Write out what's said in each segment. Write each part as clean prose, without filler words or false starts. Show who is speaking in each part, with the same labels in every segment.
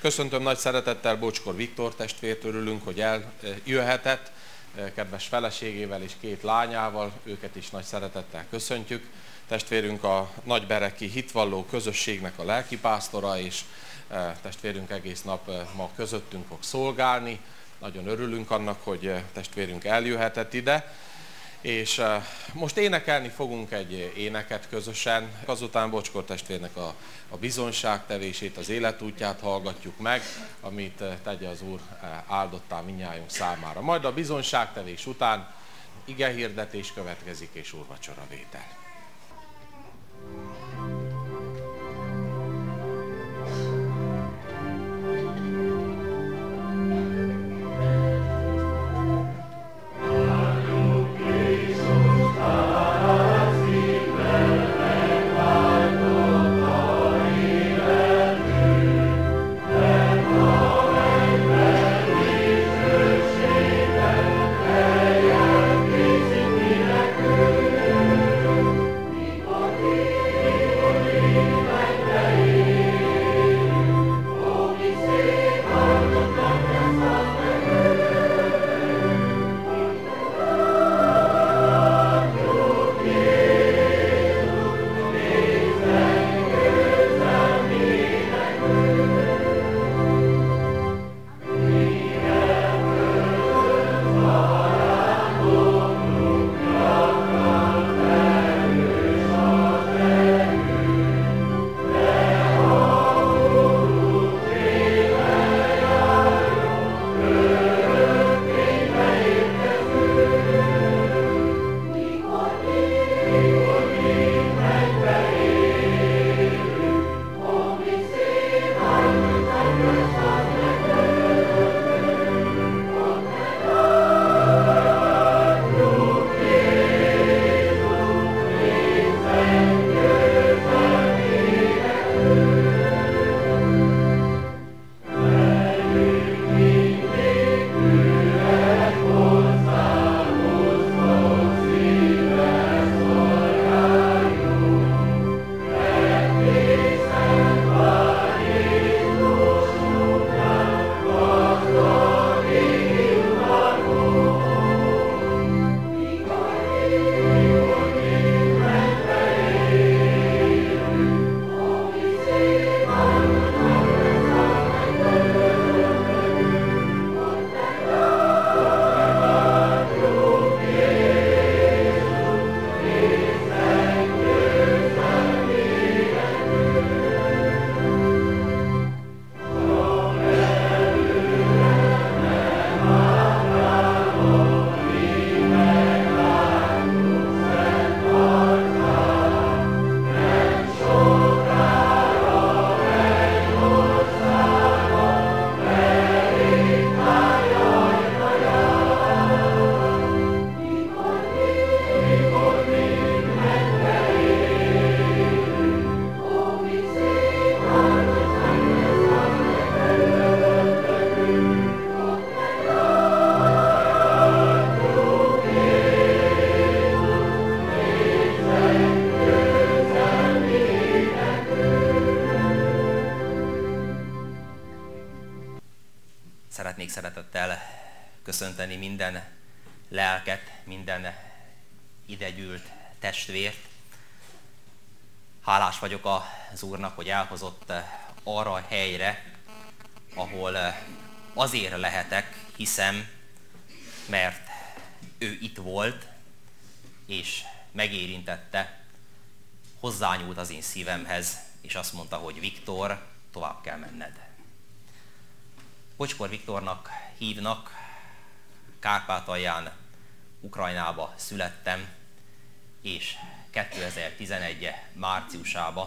Speaker 1: Köszöntöm nagy szeretettel Bocskor Viktor testvért, örülünk, hogy eljöhetett, kedves feleségével és 2 lányával, őket is nagy szeretettel köszöntjük. Testvérünk a nagybereki hitvalló közösségnek a lelkipásztora, és testvérünk egész nap ma közöttünk fog szolgálni. Nagyon örülünk annak, hogy testvérünk eljöhetett ide. És most énekelni fogunk egy éneket közösen, azután Bocskor testvérnek a bizonyságtevését, az életútját hallgatjuk meg, amit tegye az Úr áldottá mindnyájunk számára. Majd a bizonyságtevés után igehirdetés következik és úrvacsoravétel.
Speaker 2: Szeretnék szeretettel köszönteni minden lelket, minden idegyűlt testvért. Hálás vagyok az Úrnak, hogy elhozott arra a helyre, ahol azért lehetek, hiszem, mert ő itt volt, és megérintette, hozzányúlt az én szívemhez, és azt mondta, hogy Viktor, tovább kell menned. Bocskor Viktornak hívnak, Kárpátalján, Ukrajnába születtem, és 2011. márciusában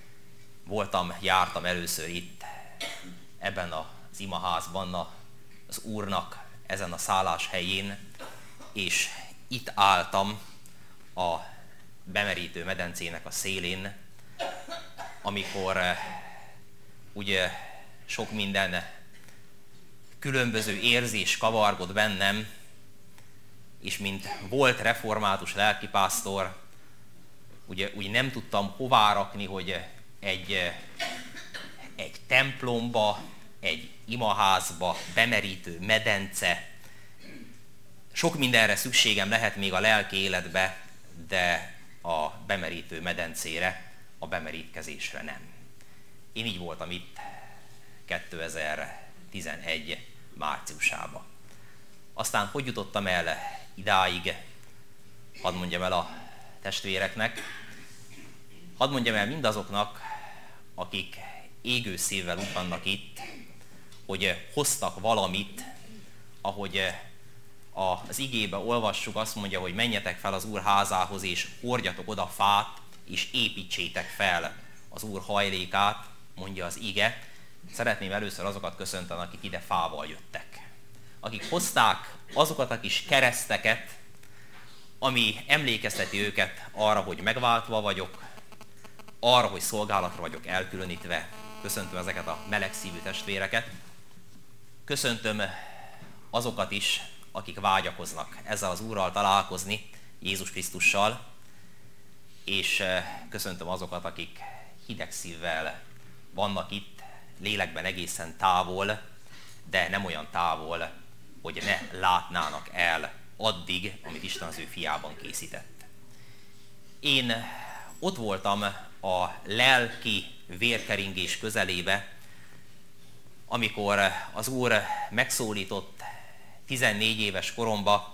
Speaker 2: jártam először itt, ebben az imaházban, az Úrnak ezen a szálláshelyén, és itt álltam a bemerítő medencének a szélén, amikor ugye sok minden különböző érzés kavargott bennem, és mint volt református lelkipásztor, ugye úgy nem tudtam hová rakni, hogy egy templomba, egy imaházba, bemerítő medence. Sok mindenre szükségem lehet még a lelki életbe, de a bemerítő medencére, a bemerítkezésre nem. Én így voltam itt 2011 márciusában. Aztán hogy jutottam el idáig, hadd mondjam el a testvéreknek, hadd mondjam el mindazoknak, akik égő szívvel úgy vannak itt, hogy hoztak valamit, ahogy az igébe olvassuk, azt mondja, hogy menjetek fel az Úr házához, és hordjatok oda fát, és építsétek fel az Úr hajlékát, mondja az ige. Szeretném először azokat köszönteni, akik ide fával jöttek. Akik hozták azokat a kis kereszteket, ami emlékezteti őket arra, hogy megváltva vagyok, arra, hogy szolgálatra vagyok elkülönítve. Köszöntöm ezeket a melegszívű testvéreket. Köszöntöm azokat is, akik vágyakoznak ezzel az Úrral találkozni, Jézus Krisztussal, és köszöntöm azokat, akik hideg szívvel vannak itt, lélekben egészen távol, de nem olyan távol, hogy ne látnának el addig, amit Isten az ő fiában készített. Én ott voltam a lelki vérkeringés közelébe, amikor az Úr megszólított 14 éves koromba,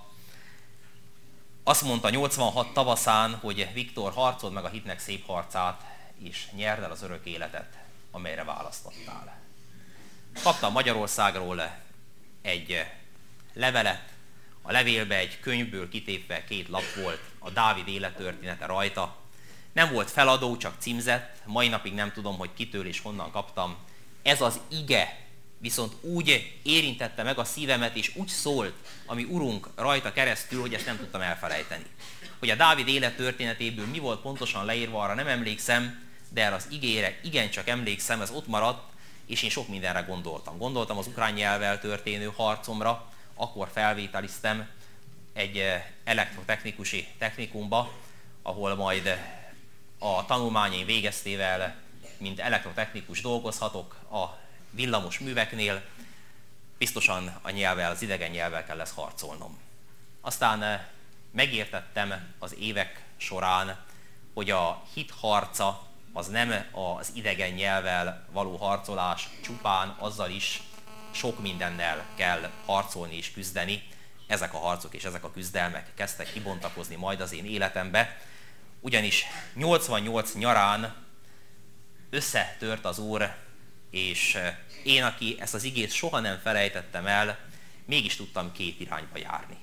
Speaker 2: azt mondta 86 tavaszán, hogy Viktor, harcold meg a hitnek szép harcát, és nyerd el az örök életet, amelyre választottál. Kaptam Magyarországról egy levelet, a levélbe egy könyvből kitépve 2 lap volt, a Dávid élettörténete rajta. Nem volt feladó, csak címzett, mai napig nem tudom, hogy kitől és honnan kaptam. Ez az ige viszont úgy érintette meg a szívemet, és úgy szólt, ami Urunk rajta keresztül, hogy ezt nem tudtam elfelejteni. Hogy a Dávid élettörténetéből mi volt pontosan leírva, arra nem emlékszem, de erre az igére igencsak emlékszem, ez ott maradt, és én sok mindenre gondoltam. Gondoltam az ukrán nyelvvel történő harcomra, akkor felvételiztem egy elektrotechnikusi technikumba, ahol majd a tanulmányaim végeztével, mint elektrotechnikus dolgozhatok a villamos műveknél, biztosan a nyelvvel, az idegen nyelvvel kell lesz harcolnom. Aztán megértettem az évek során, hogy a hit harca az nem az idegen nyelvvel való harcolás csupán, azzal is sok mindennel kell harcolni és küzdeni. Ezek a harcok és ezek a küzdelmek kezdtek kibontakozni majd az én életembe, ugyanis 88 nyarán összetört az Úr, és én, aki ezt az igét soha nem felejtettem el, mégis tudtam 2 irányba járni.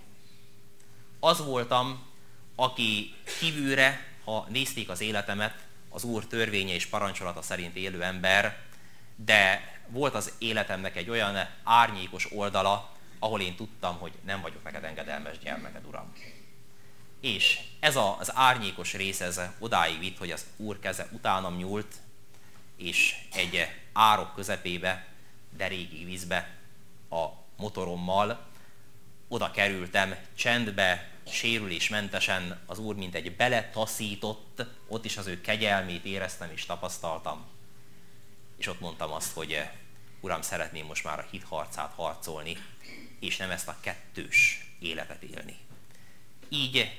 Speaker 2: Az voltam, aki kívülre, ha nézték az életemet, az Úr törvénye és parancsolata szerint élő ember, de volt az életemnek egy olyan árnyékos oldala, ahol én tudtam, hogy nem vagyok neked engedelmes gyermeked, Uram. És ez az árnyékos rész, ez odáig vitt, hogy az Úr keze utánam nyúlt, és egy árok közepébe, derékig vízbe a motorommal oda kerültem, csendbe, sérülésmentesen, az Úr mint egy beletaszított, ott is az ő kegyelmét éreztem és tapasztaltam. És ott mondtam azt, hogy Uram, szeretném most már a hit harcát harcolni, és nem ezt a kettős életet élni. Így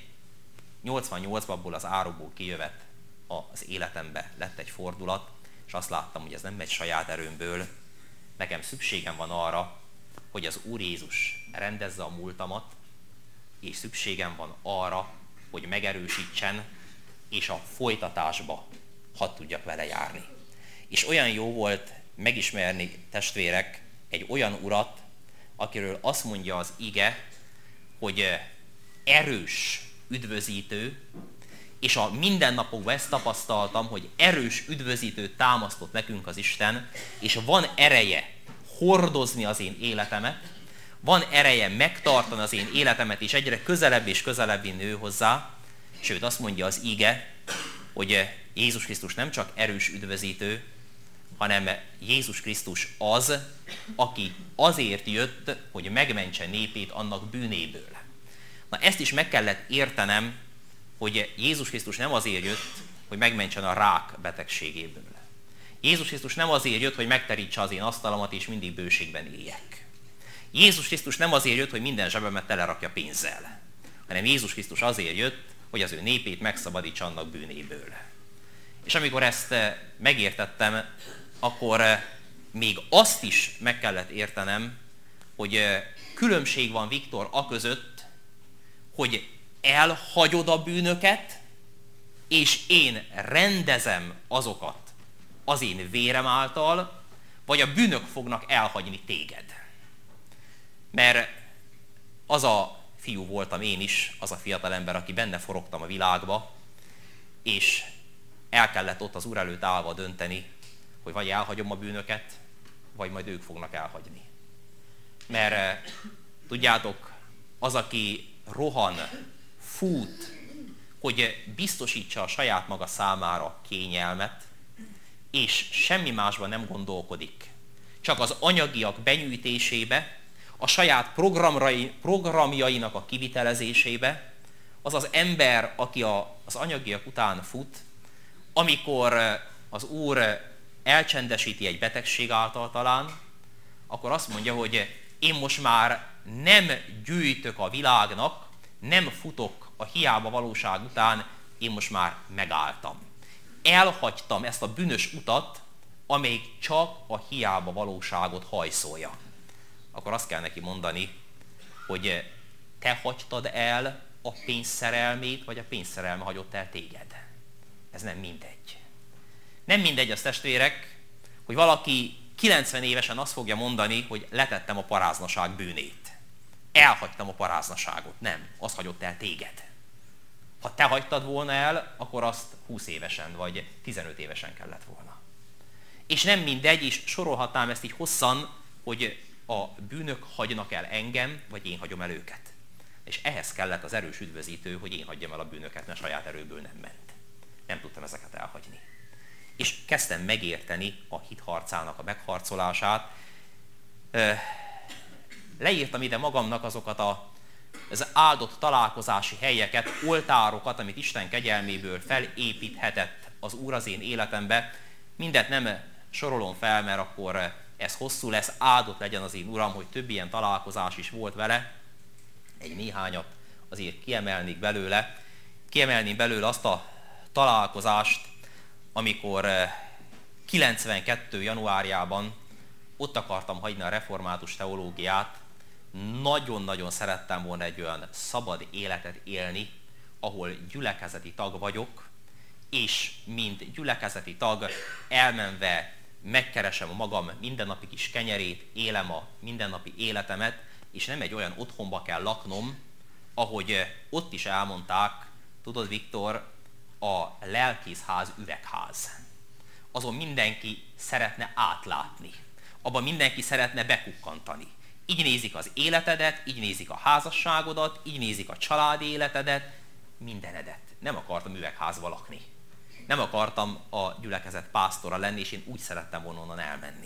Speaker 2: 88-ban abból az árokból kijövet az életembe lett egy fordulat, és azt láttam, hogy ez nem megy saját erőmből, nekem szükségem van arra, hogy az Úr Jézus rendezze a múltamat, és szükségem van arra, hogy megerősítsen, és a folytatásba hadd tudjak vele járni. És olyan jó volt megismerni, testvérek, egy olyan urat, akiről azt mondja az ige, hogy erős üdvözítő, és a mindennapokban ezt tapasztaltam, hogy erős üdvözítőt támasztott nekünk az Isten, és van ereje hordozni az én életemet, van ereje megtartani az én életemet, és egyre közelebb és közelebb nő hozzá, sőt azt mondja az ige, hogy Jézus Krisztus nem csak erős üdvözítő, hanem Jézus Krisztus az, aki azért jött, hogy megmentse népét annak bűnéből. Na ezt is meg kellett értenem, hogy Jézus Krisztus nem azért jött, hogy megmentsen a rák betegségéből. Jézus Krisztus nem azért jött, hogy megterítse az én asztalomat és mindig bőségben éljek. Jézus Krisztus nem azért jött, hogy minden zsebemet telerakja pénzzel, hanem Jézus Krisztus azért jött, hogy az ő népét megszabadítsa annak bűnéből. És amikor ezt megértettem, akkor még azt is meg kellett értenem, hogy különbség van, Viktor, aközött, hogy elhagyod a bűnöket, és én rendezem azokat az én vérem által, vagy a bűnök fognak elhagyni téged. Mert az a fiú voltam én is, az a fiatalember, aki benne forogtam a világba, és el kellett ott az Úr előtt állva dönteni, hogy vagy elhagyom a bűnöket, vagy majd ők fognak elhagyni. Mert tudjátok, az, aki rohan, fut, hogy biztosítsa a saját maga számára kényelmet, és semmi másban nem gondolkodik, csak az anyagiak benyújtésébe, a saját programjainak a kivitelezésébe, az az ember, aki az anyagiak után fut, amikor az Úr elcsendesíti egy betegség által talán, akkor azt mondja, hogy én most már nem gyűjtök a világnak, nem futok a hiába valóság után, én most már megálltam. Elhagytam ezt a bűnös utat, amelyik csak a hiába valóságot hajszolja. Akkor azt kell neki mondani, hogy te hagytad el a pénzszerelmét, vagy a pénzszerelme hagyott el téged. Ez nem mindegy. Nem mindegy az, testvérek, hogy valaki 90 évesen azt fogja mondani, hogy letettem a paráznaság bűnét. Elhagytam a paráznaságot. Nem, az hagyott el téged. Ha te hagytad volna el, akkor azt 20 évesen vagy 15 évesen kellett volna. És nem mindegy, és sorolhatnám ezt így hosszan, hogy a bűnök hagynak el engem, vagy én hagyom el őket. És ehhez kellett az erős üdvözítő, hogy én hagyjam el a bűnöket, mert saját erőből nem ment. Nem tudtam ezeket elhagyni. És kezdtem megérteni a hit harcának a megharcolását. Leírtam ide magamnak azokat az áldott találkozási helyeket, oltárokat, amit Isten kegyelméből felépíthetett az Úr az én életembe. Mindet nem sorolom fel, mert akkor ez hosszú lesz, áldott legyen az én Uram, hogy több ilyen találkozás is volt vele. Egy néhányat azért kiemelnék belőle. Kiemelném belőle azt a találkozást, amikor 92. januárjában ott akartam hagyni a református teológiát, nagyon-nagyon szerettem volna egy olyan szabad életet élni, ahol gyülekezeti tag vagyok, és mint gyülekezeti tag elmenve megkeresem a magam mindennapi kis kenyerét, élem a mindennapi életemet, és nem egy olyan otthonba kell laknom, ahogy ott is elmondták, tudod, Viktor, a lelkészház üvegház. Azon mindenki szeretne átlátni. Abban mindenki szeretne bekukkantani. Így nézik az életedet, így nézik a házasságodat, így nézik a családi életedet, mindenedet. Nem akartam üvegházba lakni. Nem akartam a gyülekezet pásztora lenni, és én úgy szerettem volna onnan elmenni.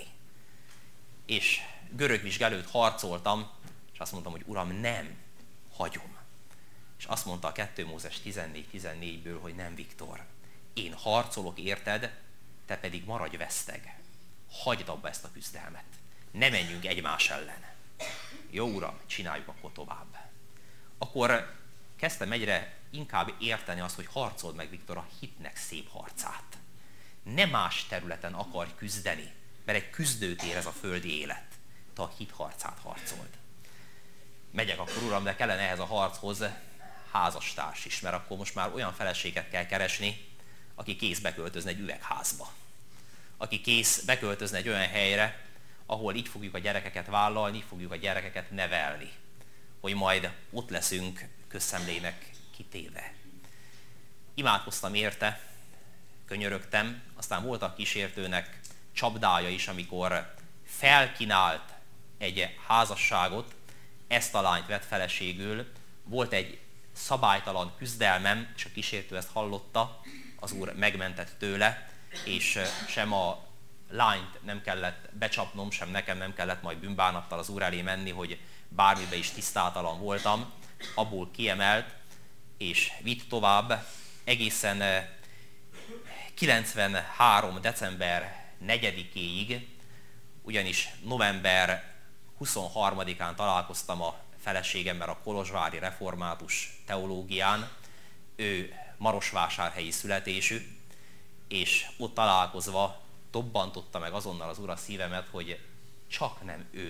Speaker 2: És görögvizsga előtt harcoltam, és azt mondtam, hogy Uram, nem hagyom. És azt mondta a 2 Mózes 14:14-ből, hogy nem, Viktor, én harcolok érted, te pedig maradj veszteg. Hagyd abba ezt a küzdelmet. Ne menjünk egymás ellen. Jó, Uram, csináljuk akkor tovább. Akkor kezdtem egyre inkább érteni azt, hogy harcold meg, Viktor, a hitnek szép harcát. Ne más területen akarj küzdeni, mert egy küzdőtér ez a földi élet. Te a hit harcát harcold. Megyek akkor, Uram, de kellene ehhez a harchoz házastárs is, mert akkor most már olyan feleséget kell keresni, aki kész beköltözni egy üvegházba. Aki kész beköltözni egy olyan helyre, ahol így fogjuk a gyerekeket vállalni, így fogjuk a gyerekeket nevelni. Hogy majd ott leszünk közszemlének kitéve. Imádkoztam érte, könyörögtem, aztán volt a kísértőnek csapdája is, amikor felkínált egy házasságot, ezt a lányt vett feleségül, volt egy szabálytalan küzdelmem, és a kísértő ezt hallotta, az Úr megmentett tőle, és sem a lányt nem kellett becsapnom, sem nekem nem kellett majd bűnbánattal az Úr elé menni, hogy bármibe is tisztátalan voltam, abból kiemelt, és vitt tovább egészen 93. december 4-éig, ugyanis november 23-án találkoztam a feleségemmel a kolozsvári református teológián, ő marosvásárhelyi születésű, és ott találkozva dobbantotta meg azonnal az Úr a szívemet, hogy csak nem ő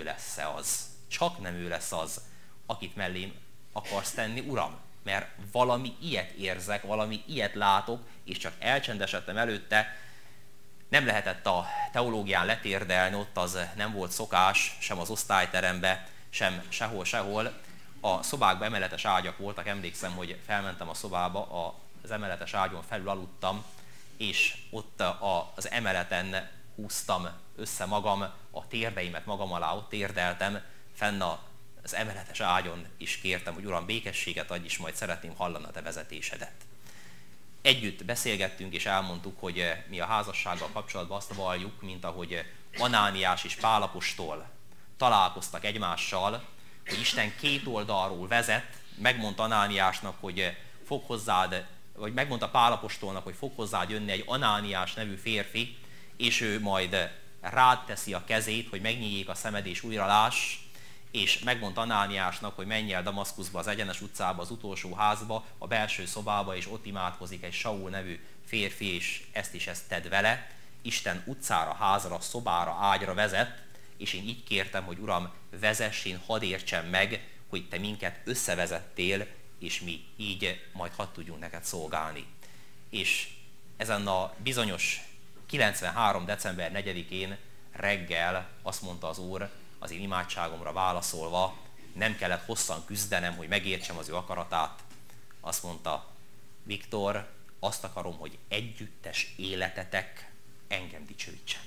Speaker 2: lesz az, akit mellém akarsz tenni, Uram, mert valami ilyet érzek, valami ilyet látok, és csak elcsendesedtem előtte. Nem lehetett a teológián letérdelni, ott az nem volt szokás, sem az osztályterembe, sem sehol. A szobákban emeletes ágyak voltak, emlékszem, hogy felmentem a szobába, az emeletes ágyon felül aludtam, és ott az emeleten húztam össze magam, a térdeimet magam alá, ott térdeltem, fenn az emeletes ágyon is kértem, hogy Uram, békességet adj, és majd szeretném hallani a te vezetésedet. Együtt beszélgettünk, és elmondtuk, hogy mi a házassággal kapcsolatban azt valljuk, mint ahogy Anániás és Pál apostol találkoztak egymással, hogy Isten két oldalról vezet, megmondta Anániásnak, hogy megmondta Pál apostolnak, hogy fog hozzád jönni egy Anániás nevű férfi, és ő majd rád teszi a kezét, hogy megnyíljék a szemed és újra láss, és megmondta Anániásnak, hogy menj el Damaszkuszba, az egyenes utcába, az utolsó házba, a belső szobába, és ott imádkozik egy Saul nevű férfi, és ezt tedd vele. Isten utcára, házra, szobára, ágyra vezet, és én így kértem, hogy Uram, vezess, én hadd értsem meg, hogy te minket összevezettél, és mi így majd hadd tudjunk neked szolgálni. És ezen a bizonyos 93. december 4-én reggel azt mondta az Úr, az én imádságomra válaszolva, nem kellett hosszan küzdenem, hogy megértsem az ő akaratát. Azt mondta, Viktor, azt akarom, hogy együttes életetek engem dicsőítsen.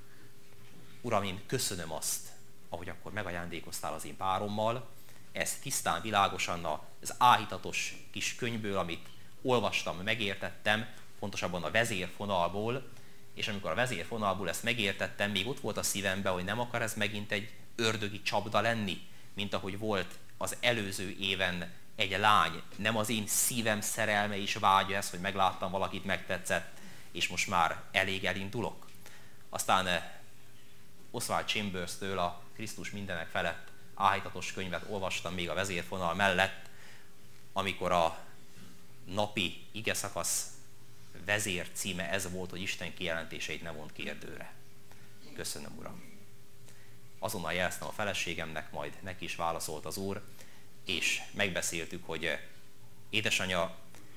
Speaker 2: Uram, én köszönöm azt, ahogy akkor megajándékoztál az én párommal, ez tisztán, világosan az áhítatos kis könyvből, amit olvastam, megértettem, pontosabban a vezérfonalból, és amikor a vezérfonalból ezt megértettem, még ott volt a szívemben, hogy nem akar ez megint egy ördögi csapda lenni, mint ahogy volt az előző éven egy lány. Nem az én szívem szerelme és vágya ez, hogy megláttam valakit, megtetszett, és most már elindulok. Aztán Oswald Chambers-től a Krisztus mindenek felett áhítatos könyvet olvastam még a vezérfonal mellett, amikor a napi igeszakasz vezér címe ez volt, hogy Isten kijelentéseit ne vont kérdőre. Köszönöm, Uram. Azonnal jeleztem a feleségemnek, majd neki is válaszolt az Úr, és megbeszéltük, hogy édesanyja,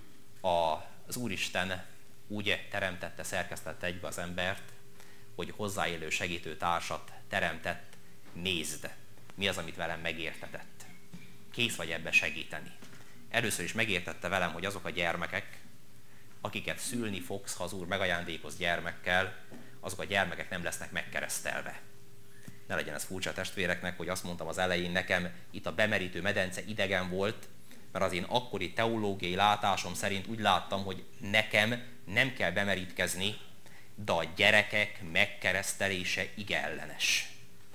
Speaker 2: az Úristen úgy teremtette, szerkesztette egybe az embert, hogy hozzáélő segítő társat teremtett, nézd, mi az, amit velem megértetett. Kész vagy ebbe segíteni. Először is megértette velem, hogy azok a gyermekek, akiket szülni fogsz, ha az Úr megajándékoz gyermekkel, azok a gyermekek nem lesznek megkeresztelve. Ne legyen ez furcsa testvéreknek, hogy azt mondtam az elején, nekem itt a bemerítő medence idegen volt, mert az én akkori teológiai látásom szerint úgy láttam, hogy nekem nem kell bemerítkezni, de a gyerekek megkeresztelése igeellenes.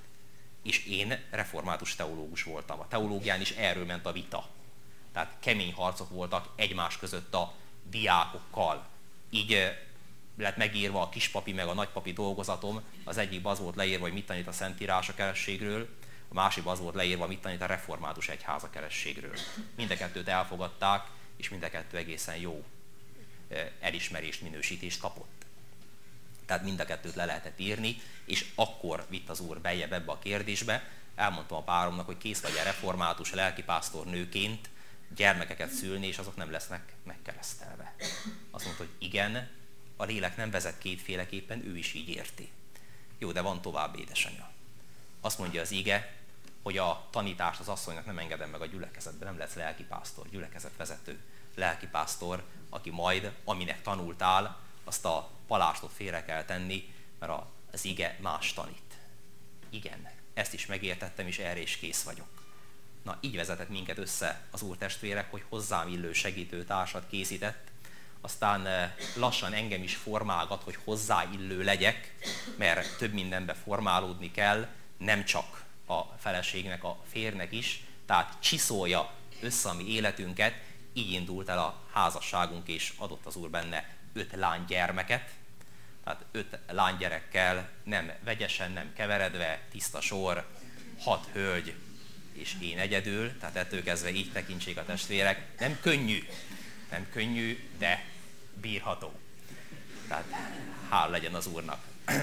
Speaker 2: És én református teológus voltam. A teológián is erről ment a vita. Tehát kemény harcok voltak egymás között a diákokkal. Így lett megírva a kispapi meg a nagypapi dolgozatom. Az egyikben az volt leírva, hogy mit tanít a Szentírás a kerességről, a másikban az volt leírva, mit tanít a református egyház a kerességről. Mind a kettőt elfogadták, és mind a kettő egészen jó elismerést, minősítést kapott. Tehát mind a kettőt le lehetett írni, és akkor vitt az Úr beljebb ebbe a kérdésbe. Elmondtam a páromnak, hogy kész vagy a református lelkipásztor nőként gyermekeket szülni, és azok nem lesznek megkeresztelve. Azt mondta, hogy igen, a lélek nem vezet kétféleképpen, ő is így érti. Jó, de van tovább, édesanyja. Azt mondja az ige, hogy a tanítást az asszonynak nem engedem meg a gyülekezetben, nem lesz lelkipásztor, gyülekezetvezető lelkipásztor, aki majd, aminek tanultál, azt a palástot félre kell tenni, mert az ige más tanít. Igen, ezt is megértettem, és erre is kész vagyok. Na, így vezetett minket össze az Úr, testvérek, hogy hozzám illő segítő társat készített, aztán lassan engem is formálgat, hogy hozzáillő legyek, mert több mindenbe formálódni kell, nem csak a feleségnek, a férnek is, tehát csiszolja össze a mi életünket, így indult el a házasságunk, és adott az Úr benne 5 lánygyermeket. tehát 5 lánygyerekkel, nem vegyesen, nem keveredve, tiszta sor, 6 hölgy és én egyedül, tehát ettől kezdve így tekintsék a testvérek. Nem könnyű, de bírható. Tehát hál' legyen az Úrnak.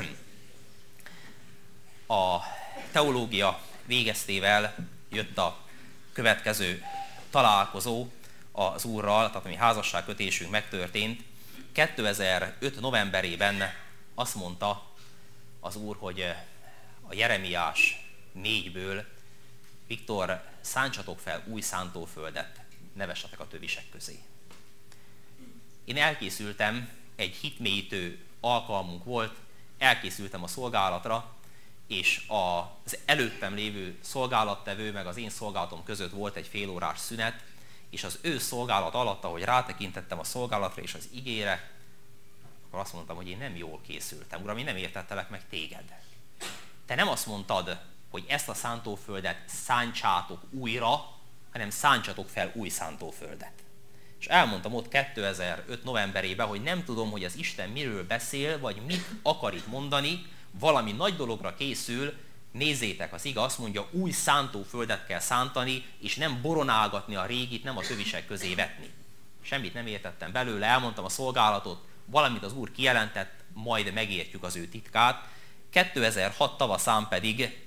Speaker 2: A teológia végeztével jött a következő találkozó az Úrral, tehát a mi házasságkötésünk megtörtént. 2005. novemberében azt mondta az Úr, hogy a Jeremiás 4-ből: Viktor, szántsatok fel új szántóföldet, ne vessetek a tövisek közé. Én elkészültem, egy hitmélyítő alkalmunk volt, elkészültem a szolgálatra, és az előttem lévő szolgálattevő meg az én szolgálatom között volt egy félórás szünet, és az ő szolgálat alatt, ahogy rátekintettem a szolgálatra és az igére, akkor azt mondtam, hogy én nem jól készültem. Uram, én nem értettelek meg téged. Te nem azt mondtad, hogy ezt a szántóföldet szántsátok újra, hanem szántsatok fel új szántóföldet. És elmondtam ott 2005. novemberében, hogy nem tudom, hogy az Isten miről beszél, vagy mit akar itt mondani, valami nagy dologra készül, nézzétek, az ige azt mondja, új szántóföldet kell szántani, és nem boronálgatni a régit, nem a tövisek közé vetni. Semmit nem értettem belőle, elmondtam a szolgálatot, valamit az Úr kijelentett, majd megértjük az ő titkát. 2006 tavaszán pedig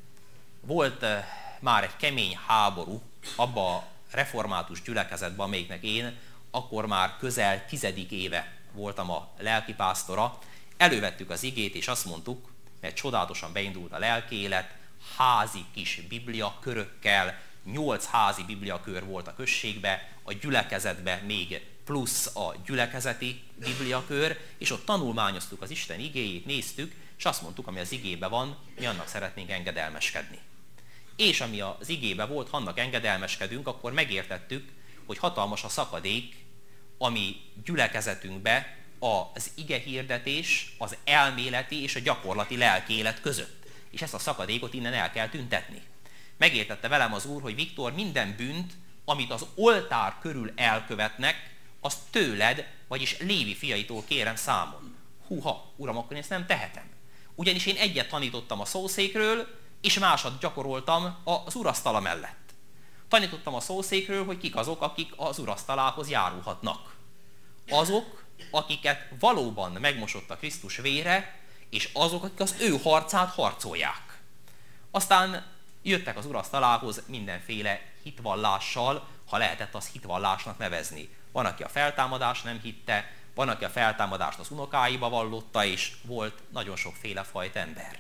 Speaker 2: volt már egy kemény háború abba a református gyülekezetben, amelyiknek én akkor már közel 10. éve voltam a lelkipásztora. Elővettük az igét, és azt mondtuk, mert csodálatosan beindult a lelkiélet, házi kis bibliakörökkel, 8 házi bibliakör volt a községbe, a gyülekezetbe még plusz a gyülekezeti bibliakör, és ott tanulmányoztuk az Isten igéjét, néztük, és azt mondtuk, ami az igébe van, mi annak szeretnénk engedelmeskedni. És ami az igébe volt, ha annak engedelmeskedünk, akkor megértettük, hogy hatalmas a szakadék, ami gyülekezetünkbe az igehirdetés, az elméleti és a gyakorlati lelkiélet között. És ezt a szakadékot innen el kell tüntetni. Megértette velem az Úr, hogy Viktor, minden bűnt, amit az oltár körül elkövetnek, azt tőled, vagyis Lévi fiaitól kérem számon. Húha, Uram, akkor én ezt nem tehetem. Ugyanis én egyet tanítottam a szószékről, és másat gyakoroltam az urasztala mellett. Tanítottam a szószékről, hogy kik azok, akik az urasztalához járulhatnak. Azok, akiket valóban megmosott a Krisztus vére, és azok, akik az ő harcát harcolják. Aztán jöttek az urasztalához mindenféle hitvallással, ha lehetett azt hitvallásnak nevezni. Van, aki a feltámadást nem hitte, van, aki a feltámadást az unokáiba vallotta, és volt nagyon sokféle fajta ember.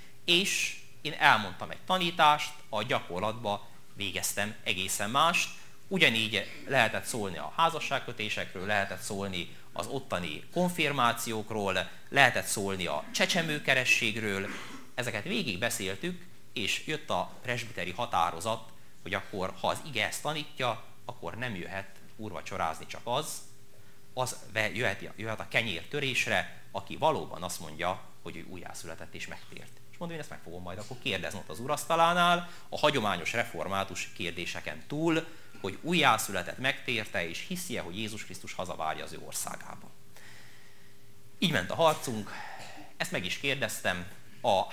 Speaker 2: És én elmondtam egy tanítást, a gyakorlatba végeztem egészen mást. Ugyanígy lehetett szólni a házasságkötésekről, lehetett szólni az ottani konfirmációkról, lehetett szólni a csecsemőkerességről. Ezeket végig beszéltük, és jött a presbiteri határozat, hogy akkor, ha az ige ezt tanítja, akkor nem jöhet úrvacsorázni csak az jöhet a kenyértörésre, aki valóban azt mondja, hogy ő újjászületett és megtért. És mondom, én ezt meg fogom majd akkor kérdezni ott az urasztalánál, a hagyományos református kérdéseken túl, hogy újjászületett, megtérte, és hiszi-e, hogy Jézus Krisztus hazavárja az ő országába. Így ment a harcunk, ezt meg is kérdeztem, a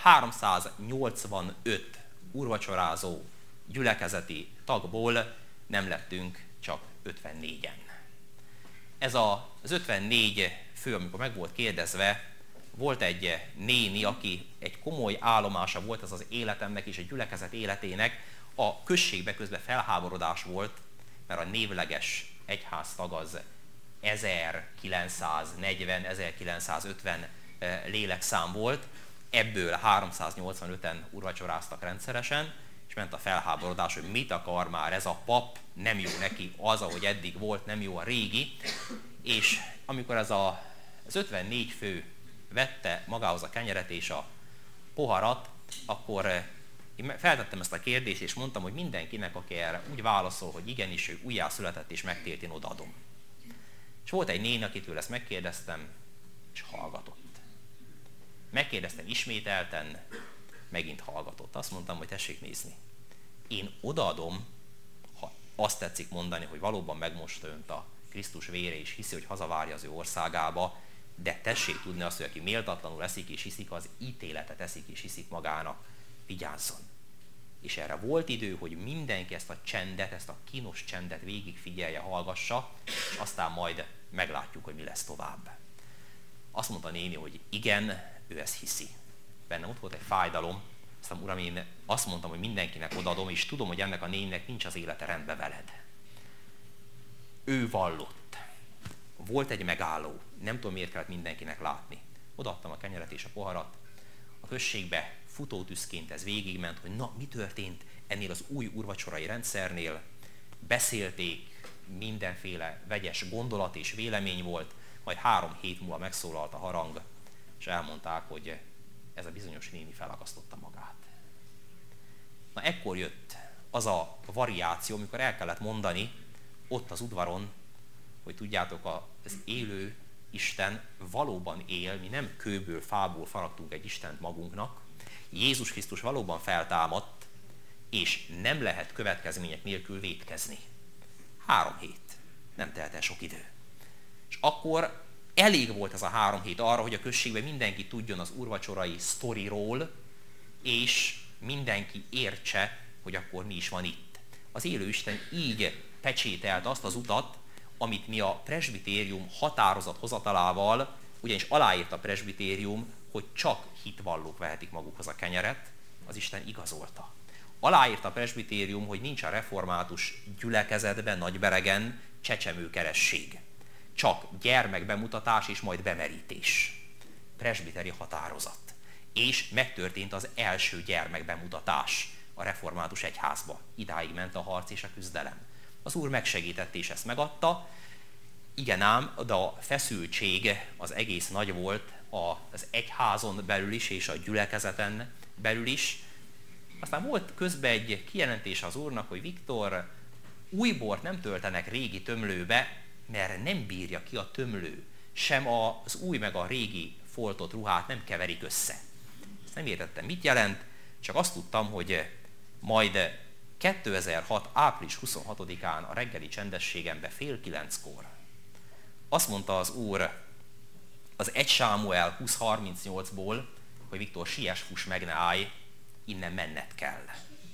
Speaker 2: 385 úrvacsorázó gyülekezeti tagból nem lettünk csak 54-en. Ez az 54 fő, amikor meg volt kérdezve, volt egy néni, aki egy komoly állomása volt ez az életemnek és a gyülekezet életének, a községbe közben felháborodás volt, mert a névleges egyháztag az 1940-1950 lélekszám volt, ebből 385-en úrvacsoráztak rendszeresen, és ment a felháborodás, hogy mit akar már ez a pap, nem jó neki az, ahogy eddig volt, nem jó a régi. És amikor ez az 54 fő vette magához a kenyeret és a poharat, akkor én feltettem ezt a kérdést, és mondtam, hogy mindenkinek, aki erre úgy válaszol, hogy igenis, ő újjászületett és megtért, én odaadom. És volt egy néni, akitől ezt megkérdeztem, és hallgatott. Megkérdeztem ismételten, megint hallgatott. Azt mondtam, hogy tessék nézni. Én odaadom, ha azt tetszik mondani, hogy valóban megmosta önt a Krisztus vére, és hiszi, hogy hazavárja az ő országába, de tessék tudni azt, hogy aki méltatlanul eszik és hiszik, az ítéletet eszik és hiszik magának, vigyázzon. És erre volt idő, hogy mindenki ezt a csendet, ezt a kínos csendet végigfigyelje, hallgassa, és aztán majd meglátjuk, hogy mi lesz tovább. Azt mondta néni, hogy igen, ő ezt hiszi. Bennem ott volt egy fájdalom, aztán uram, én azt mondtam, hogy mindenkinek odaadom, és tudom, hogy ennek a néninek nincs az élete rendben veled. Ő vallott. Volt egy megálló, nem tudom, miért kellett mindenkinek látni. Odaadtam a kenyeret és a poharat. A községbe futótűzként ez végigment, hogy na, mi történt ennél az új úrvacsorai rendszernél. Beszélték, mindenféle vegyes gondolat és vélemény volt, majd 3 hét múlva megszólalt a harang, és elmondták, hogy ez a bizonyos néni felakasztotta magát. Na ekkor jött az a variáció, amikor el kellett mondani ott az udvaron, hogy tudjátok, az élő Isten valóban él, mi nem kőből, fából faragtunk egy Istent magunknak, Jézus Krisztus valóban feltámadt, és nem lehet következmények nélkül vétkezni. 3 hét, nem telt el sok idő. És akkor elég volt ez a 3 hét arra, hogy a községben mindenki tudjon az úrvacsorai sztoriról, és mindenki értse, hogy akkor mi is van itt. Az élő Isten így pecsételt azt az utat, amit mi a presbitérium határozat hozatalával, ugyanis aláírt a presbitérium, hogy csak hitvallók vehetik magukhoz a kenyeret, az Isten igazolta. Aláírt a presbitérium, hogy nincs a református gyülekezetben, Nagyberegen csecsemőkeresség. Csak gyermekbemutatás és majd bemerítés. Presbiteri határozat. És megtörtént az első gyermekbemutatás a református egyházba. Idáig ment a harc és a küzdelem. Az Úr megsegített és ezt megadta. Igen ám, de a feszültség az egész nagy volt az egyházon belül is és a gyülekezeten belül is. Aztán volt közben egy kijelentés az Úrnak, hogy Viktor, új bort nem töltenek régi tömlőbe, mert nem bírja ki a tömlő. Sem az új meg a régi foltott ruhát nem keverik össze. Ezt nem értettem, mit jelent, csak azt tudtam, hogy majd 2006. április 26-án a reggeli csendességembe 8:30 azt mondta az Úr az 1 Sámuel 20:38-ból, hogy Viktor, siess, fuss meg, ne állj, innen menned kell.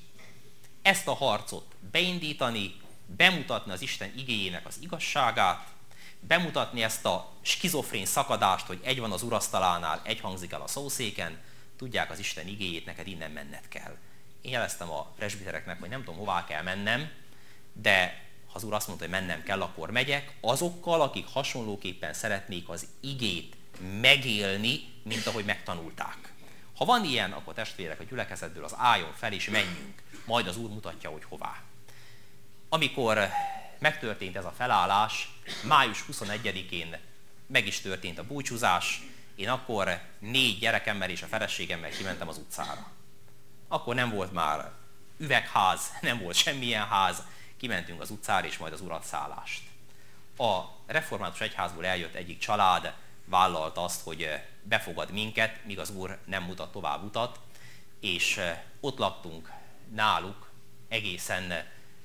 Speaker 2: Ezt a harcot beindítani, bemutatni az Isten igéjének az igazságát, bemutatni ezt a skizofrén szakadást, hogy egy van az urasztalánál, egy hangzik el a szószéken, tudják az Isten igéjét, neked innen menned kell. Én jeleztem a presbitereknek, hogy nem tudom, hová kell mennem, de ha az Úr azt mondta, hogy mennem kell, akkor megyek, azokkal, akik hasonlóképpen szeretnék az igét megélni, mint ahogy megtanulták. Ha van ilyen, akkor testvérek, a gyülekezetből az álljon fel és menjünk, majd az Úr mutatja, hogy hová. Amikor megtörtént ez a felállás, május 21-én meg is történt a búcsúzás, én akkor 4 gyerekemmel és a feleségemmel kimentem az utcára. Akkor nem volt már üvegház, nem volt semmilyen ház, kimentünk az utcára és majd az uratszállást. A református egyházból eljött egyik család, vállalta azt, hogy befogad minket, míg az Úr nem mutat tovább utat, és ott laktunk náluk egészen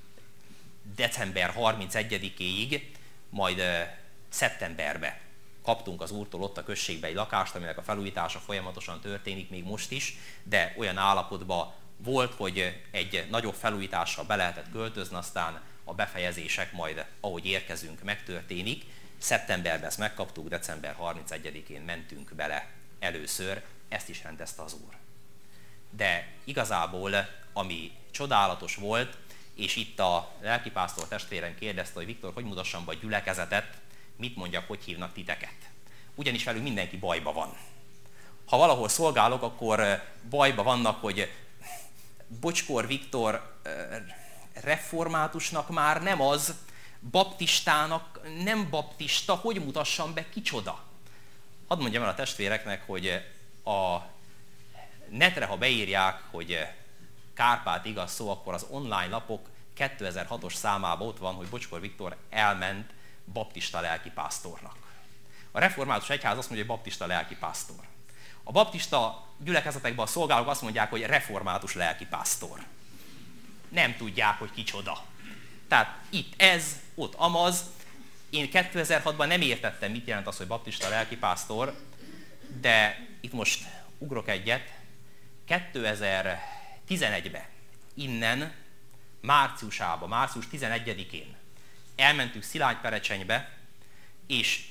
Speaker 2: december 31-éig, majd szeptemberbe kaptunk az Úrtól ott a községbe egy lakást, aminek a felújítása folyamatosan történik még most is, de olyan állapotban volt, hogy egy nagyobb felújítással be lehetett költözni, aztán a befejezések majd, ahogy érkezünk, megtörténik. Szeptemberben ezt megkaptuk, december 31-én mentünk bele először, ezt is rendezte az Úr. De igazából, ami csodálatos volt, és itt a lelkipásztor testvérem kérdezte, hogy Viktor, hogy mutassam be a gyülekezetet, mit mondjak, hogy hívnak titeket. Ugyanis velünk mindenki bajba van. Ha valahol szolgálok, akkor bajba vannak, hogy Bocskor Viktor reformátusnak már nem az, baptistának nem baptista, hogy mutassam be, kicsoda. Hadd mondjam el a testvéreknek, hogy a netre, ha beírják, hogy Kárpát igaz szó, akkor az online lapok 2006-os számában ott van, hogy Bocskor Viktor elment baptista lelkipásztornak. A református egyház azt mondja, hogy baptista lelkipásztor. A baptista gyülekezetekben a szolgálók azt mondják, hogy református lelkipásztor. Nem tudják, hogy kicsoda. Tehát itt ez, ott amaz, Én 2006-ban nem értettem, mit jelent az, hogy baptista lelkipásztor, de itt most ugrok egyet. 2011-ben innen márciusában, március 11-én elmentünk Szilágyperecsenybe, és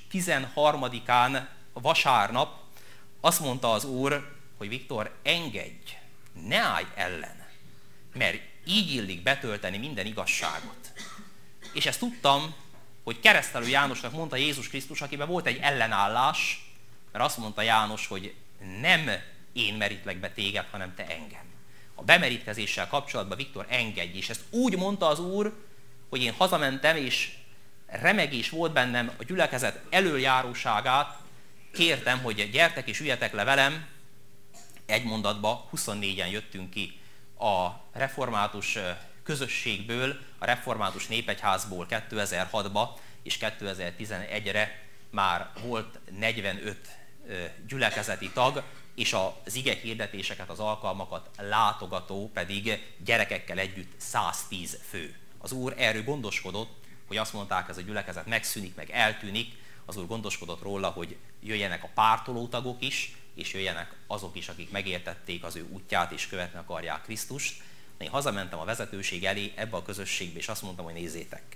Speaker 2: 13-án vasárnap azt mondta az Úr, hogy Viktor, engedj, ne állj ellen, mert így illik betölteni minden igazságot. És ezt tudtam, hogy Keresztelő Jánosnak mondta Jézus Krisztus, akiben volt egy ellenállás, mert azt mondta János, hogy nem én merítlek be téged, hanem te engem. A bemerítkezéssel kapcsolatban Viktor, engedj, és ezt úgy mondta az Úr, hogy én hazamentem, és remegés volt bennem a gyülekezet elöljáróságát, kértem, hogy gyertek és üljetek le velem, egy mondatba 24-en jöttünk ki a református közösségből, a református népegyházból 2006-ba, és 2011-re már volt 45 gyülekezeti tag, és az ige hirdetéseket, az alkalmakat látogató pedig gyerekekkel együtt 110 fő. Az Úr erről gondoskodott, hogy azt mondták, ez a gyülekezet megszűnik, meg eltűnik, az Úr gondoskodott róla, hogy jöjjenek a pártoló tagok is, és jöjjenek azok is, akik megértették az ő útját, és követni akarják Krisztust. Én hazamentem a vezetőség elé ebbe a közösségbe, és azt mondtam, hogy nézzétek.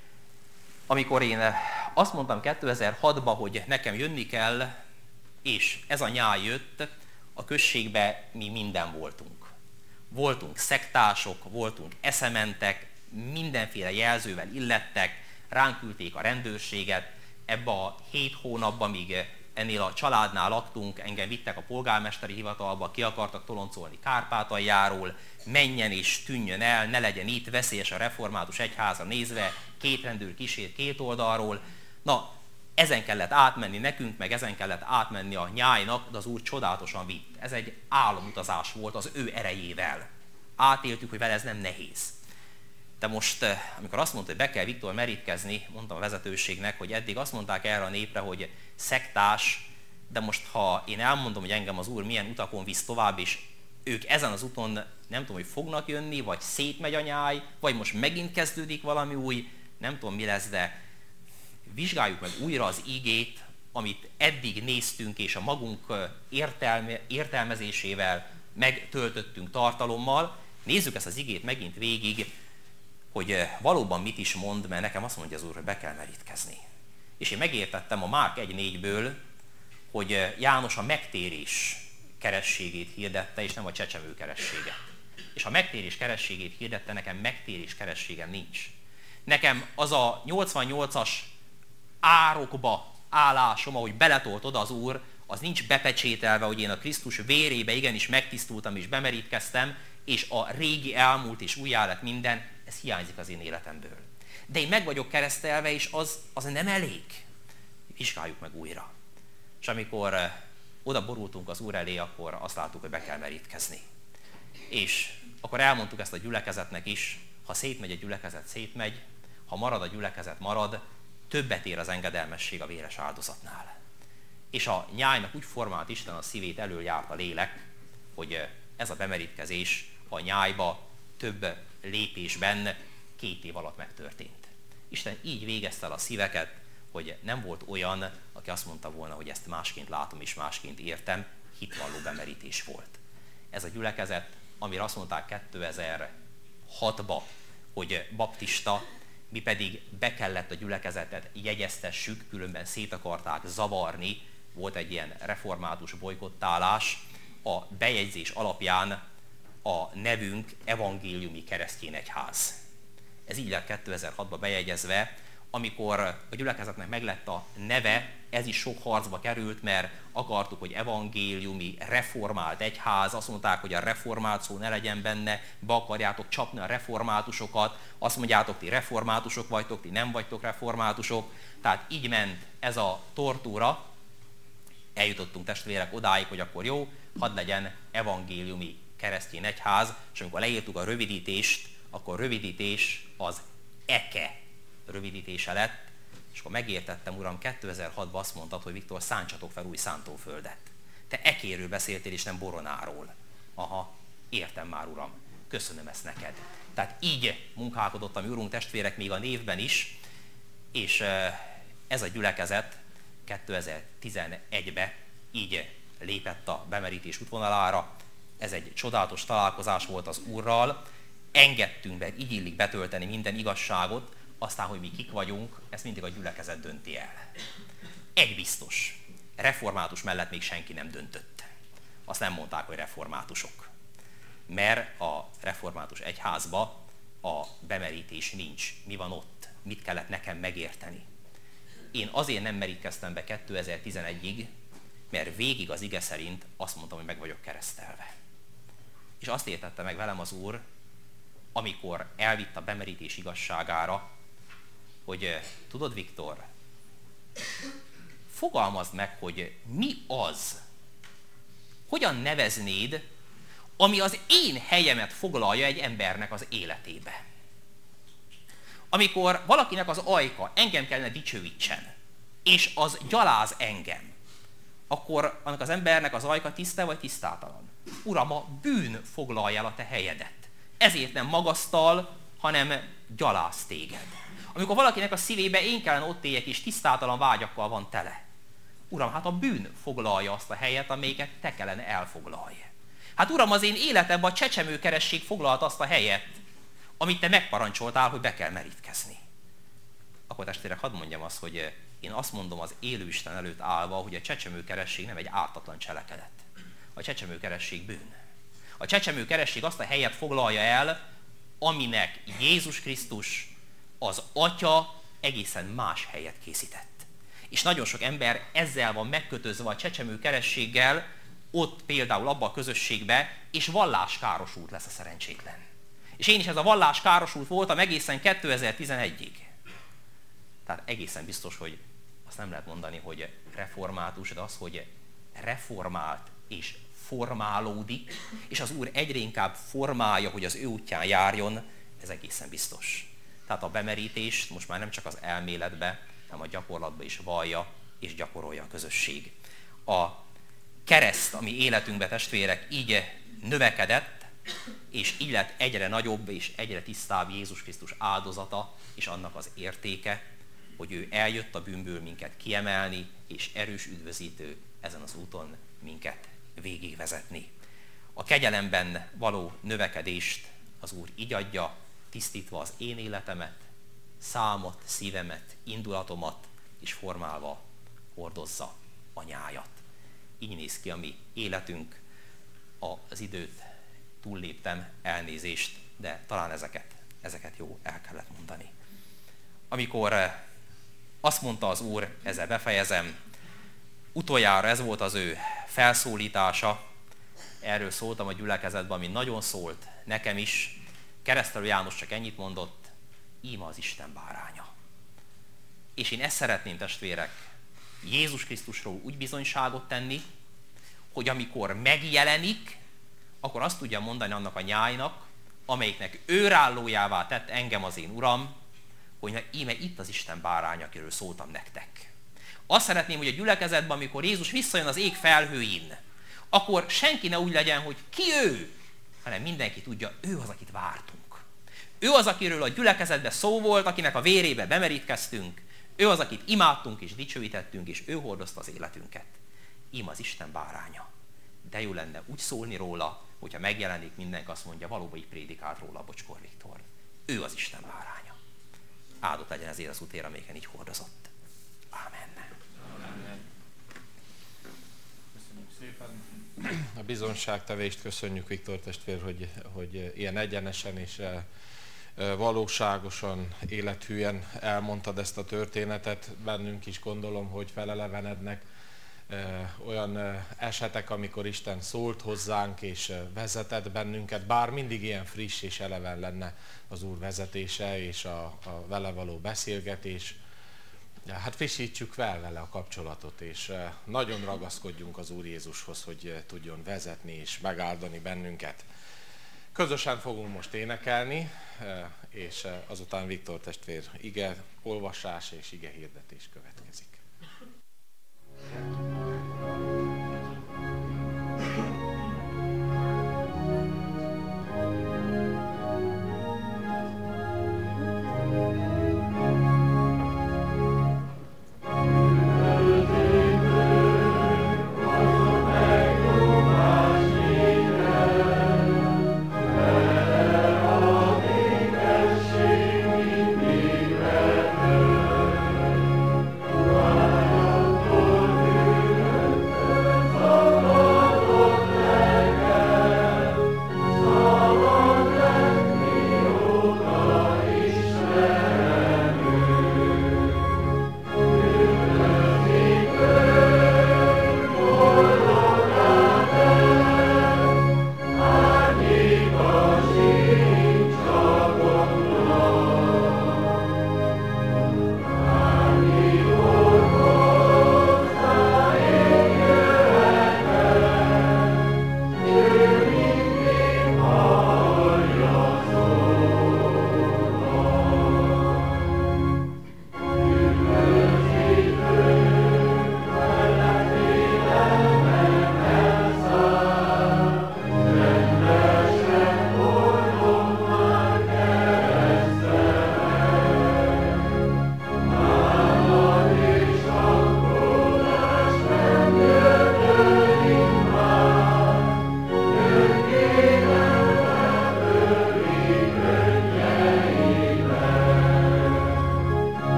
Speaker 2: Amikor én azt mondtam 2006-ban, hogy nekem jönni kell, és ez a nyáj jött, a községbe mi minden voltunk. Voltunk szektások, voltunk eszementek, mindenféle jelzővel illettek, ránk küldték a rendőrséget. Ebbe a 7 hónapban, míg ennél a családnál laktunk, engem vittek a polgármesteri hivatalba, ki akartak toloncolni Kárpátaljáról, menjen és tűnjön el, ne legyen itt, veszélyes a református egyházra nézve, 2 rendőr kísért 2 oldalról. Na, ezen kellett átmenni nekünk, meg ezen kellett átmenni a nyájnak, de az Úr csodálatosan vitt. Ez egy álomutazás volt az ő erejével. Átéltük, hogy vele ez nem nehéz. De most, amikor azt mondta, hogy be kell Viktor merítkezni, mondtam a vezetőségnek, hogy eddig azt mondták erre a népre, hogy szektás, de most ha én elmondom, hogy engem az Úr milyen utakon visz tovább, és ők ezen az úton nem tudom, hogy fognak jönni, vagy szétmegy a nyáj, vagy most megint kezdődik valami új, nem tudom mi lesz, de vizsgáljuk meg újra az igét, amit eddig néztünk, és a magunk értelmezésével megtöltöttünk tartalommal. Nézzük ezt az igét megint végig, hogy valóban mit is mond, mert nekem azt mondja az Úr, hogy be kell merítkezni. És én megértettem a Márk 1:4-ből, hogy János a megtérés kerességét hirdette, és nem a csecsemő kerességet. És a megtérés kerességét hirdette, nekem megtérés kerességem nincs. Nekem az a 88-as árokba állásom, ahogy beletolt oda az Úr, az nincs bepecsételve, hogy én a Krisztus vérébe igenis megtisztultam és bemerítkeztem, és a régi elmúlt és újjá lett minden, ez hiányzik az én életemből. De én meg vagyok keresztelve, és az nem elég. Vizsgáljuk meg újra. És amikor oda borultunk az Úr elé, akkor azt láttuk, hogy be kell merítkezni. És akkor elmondtuk ezt a gyülekezetnek is, ha szétmegy a gyülekezet, szétmegy, ha marad a gyülekezet, marad, többet ér az engedelmesség a véres áldozatnál. És a nyájnak úgy formált Isten a szívét, elől járt a lélek, hogy ez a bemerítkezés a nyájba több lépésben 2 év alatt megtörtént. Isten így végezte el a szíveket, hogy nem volt olyan, aki azt mondta volna, hogy ezt másként látom és másként értem, hitvalló bemerítés volt. Ez a gyülekezet, amire azt mondták 2006-ba, hogy baptista, mi pedig be kellett a gyülekezetet jegyeztessük, különben szét akarták zavarni, volt egy ilyen református bolykottálás, a bejegyzés alapján a nevünk Evangéliumi Keresztény Egyház. Ez így lett 2006-ban bejegyezve, amikor a gyülekezetnek meglett a neve, ez is sok harcba került, mert akartuk, hogy evangéliumi reformált egyház, azt mondták, hogy a reformált szó ne legyen benne, be akarjátok csapni a reformátusokat, azt mondjátok, ti reformátusok vagytok, ti nem vagytok reformátusok, tehát így ment ez a tortúra, eljutottunk testvérek odáig, hogy akkor jó, hadd legyen evangéliumi keresztény egyház, és amikor leírtuk a rövidítést, akkor rövidítés az EKE rövidítése lett, és akkor megértettem, Uram, 2006-ban azt mondtad, hogy Viktor, szántsatok fel új szántóföldet. Te ekéről beszéltél, és nem boronáról. Aha, értem már, Uram, köszönöm ezt neked. Tehát így munkálkodott a mi Urunk, testvérek, még a névben is, És ez a gyülekezet 2011-ben így lépett a bemerítés útvonalára. Ez egy csodálatos találkozás volt az Úrral. Engedtünk be, így illik betölteni minden igazságot, aztán, hogy mi kik vagyunk, ezt mindig a gyülekezet dönti el. Egy biztos, református mellett még senki nem döntött. Azt nem mondták, hogy reformátusok. Mert a református egyházba a bemerítés nincs. Mi van ott? Mit kellett nekem megérteni? Én azért nem merítkeztem be 2011-ig, mert végig az ige szerint azt mondtam, hogy meg vagyok keresztelve. És azt értette meg velem az Úr, amikor elvitt a bemerítés igazságára, hogy tudod, Viktor, fogalmazd meg, hogy mi az, hogyan neveznéd, ami az én helyemet foglalja egy embernek az életébe. Amikor valakinek az ajka engem kellene dicsőítsen, és az gyaláz engem, akkor annak az embernek az ajka tiszta vagy tisztátalan? Uram, a bűn foglalja el a te helyedet. Ezért nem magasztal, hanem gyaláz téged. Amikor valakinek a szívébe én kellene ott éljek, és tisztátalan vágyakkal van tele. Uram, hát a bűn foglalja azt a helyet, amelyiket te kellene elfoglalj. Hát Uram, az én életemben a csecsemőkeresség foglalt azt a helyet, amit te megparancsoltál, hogy be kell merítkezni. Akkor testvérek, hadd mondjam azt, hogy én azt mondom az élő Isten előtt állva, hogy a csecsemőkeresség nem egy ártatlan cselekedet. A csecsemőkeresség bűn. A csecsemőkeresség azt a helyet foglalja el, aminek Jézus Krisztus, az Atya egészen más helyet készített. És nagyon sok ember ezzel van megkötözve a csecsemőkerességgel, ott például abba a közösségbe, és valláskárosult lesz a szerencsétlen. És én is ez a valláskárosult voltam egészen 2011-ig. Tehát egészen biztos, hogy azt nem lehet mondani, hogy református, de az, hogy reformált és formálódik, és az Úr egyre inkább formálja, hogy az ő útján járjon, ez egészen biztos. Tehát a bemerítést most már nem csak az elméletbe, hanem a gyakorlatba is vallja és gyakorolja a közösség. A kereszt, ami életünkbe, testvérek, így növekedett, és így lett egyre nagyobb és egyre tisztább Jézus Krisztus áldozata, és annak az értéke, hogy ő eljött a bűnből minket kiemelni, és erős üdvözítő ezen az úton minket végigvezetni. A kegyelemben való növekedést az Úr így adja, tisztítva az én életemet, számat, szívemet, indulatomat, és formálva hordozza a nyájat. Így néz ki a mi életünk. Az időt túlléptem, elnézést, de talán ezeket jó el kellett mondani. Amikor azt mondta az Úr, ezzel befejezem, utoljára ez volt az ő felszólítása, erről szóltam a gyülekezetben, ami nagyon szólt nekem is. Keresztelő János csak ennyit mondott, íme az Isten báránya. És én ezt szeretném, testvérek, Jézus Krisztusról úgy bizonyságot tenni, hogy amikor megjelenik, akkor azt tudja mondani annak a nyájnak, amelyiknek őrállójává tett engem az én Uram, hogy íme itt az Isten báránya, akiről szóltam nektek. Azt szeretném, hogy a gyülekezetben, amikor Jézus visszajön az ég felhőin, akkor senki ne úgy legyen, hogy ki ő, hanem mindenki tudja, ő az, akit vártunk. Ő az, akiről a gyülekezetben szó volt, akinek a vérébe bemerítkeztünk, ő az, akit imádtunk és dicsőítettünk, és ő hordozta az életünket. Íme az Isten báránya. De jó lenne úgy szólni róla, hogyha megjelenik, mindenki azt mondja, valóban így prédikált róla Bocskor Viktor. Ő az Isten báránya. Áldott legyen ezért az utér, amelyiken így hordozott. Ámen.
Speaker 1: Amen. Köszönjük szépen. A bizonságtevést köszönjük, Viktor testvér, hogy ilyen egyenesen és valóságosan, élethűen elmondtad ezt a történetet. Bennünk is gondolom, hogy felelevenednek olyan esetek, amikor Isten szólt hozzánk és vezetett bennünket, bár mindig ilyen friss és eleven lenne az Úr vezetése és a vele való beszélgetés. Hát frissítsük fel vele a kapcsolatot, és nagyon ragaszkodjunk az Úr Jézushoz, hogy tudjon vezetni és megáldani bennünket. Közösen fogunk most énekelni, és azután Viktor testvér ige olvasás és ige hirdetés következik.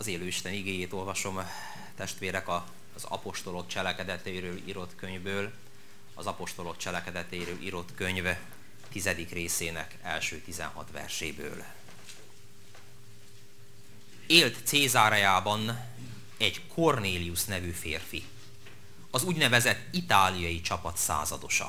Speaker 2: Az élő Isten igéjét olvasom, testvérek, az apostolok cselekedeteiről írott könyvből, az apostolok cselekedeteiről írott könyv 10. részének első 16 verséből. Élt Cézáreában egy Kornélius nevű férfi, az úgynevezett itáliai csapat századosa.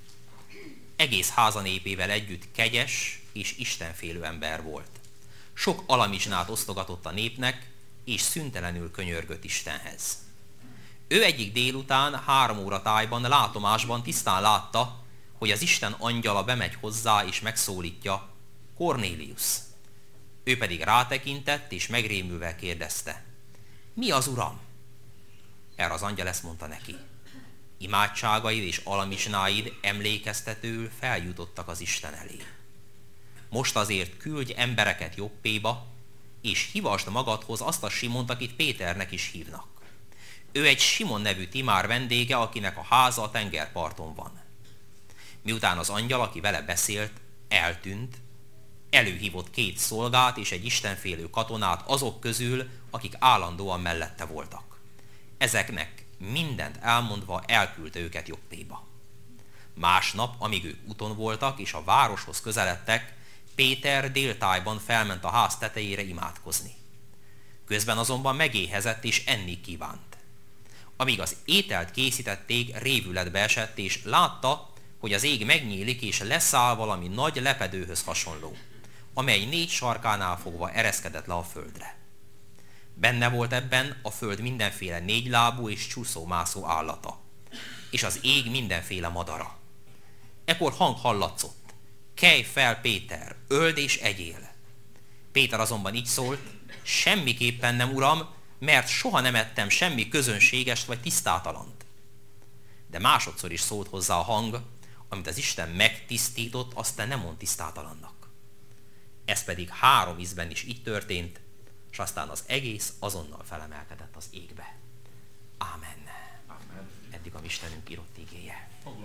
Speaker 2: Egész házanépével együtt kegyes és istenfélő ember volt. Sok alamizsnát osztogatott a népnek, és szüntelenül könyörgött Istenhez. Ő egyik délután 3 óra tájban látomásban tisztán látta, hogy az Isten angyala bemegy hozzá és megszólítja: Kornélius. Ő pedig rátekintett és megrémülve kérdezte: Mi az, Uram? Erre az angyal ezt mondta neki: Imádságaid és alamizsnáid emlékeztetőül feljutottak az Isten elé. Most azért küldj embereket Joppéba, és hívasd magadhoz azt a Simont, akit Péternek is hívnak. Ő egy Simon nevű timár vendége, akinek a háza a tengerparton van. Miután az angyal, aki vele beszélt, eltűnt, előhívott 2 szolgát és egy istenfélő katonát azok közül, akik állandóan mellette voltak. Ezeknek mindent elmondva elküldte őket Joppéba. Másnap, amíg ők úton voltak és a városhoz közeledtek, Péter déltájban felment a ház tetejére imádkozni. Közben azonban megéhezett és enni kívánt. Amíg az ételt készítették, révületbe esett, és látta, hogy az ég megnyílik, és leszáll valami nagy lepedőhöz hasonló, amely 4 sarkánál fogva ereszkedett le a földre. Benne volt ebben a föld mindenféle 4 lábú és csúszómászó állata, és az ég mindenféle madara. Ekkor hang hallatszott: Kelj fel, Péter, öld és egyél. Péter azonban így szólt: Semmiképpen nem, Uram, mert soha nem ettem semmi közönségest vagy tisztátalant. De másodszor is szólt hozzá a hang: Amit az Isten megtisztított, azt te nem mond tisztátalannak. Ez pedig 3 ízben is így történt, és aztán az egész azonnal felemelkedett az égbe. Ámen. Eddig a Istenünk írott igéje.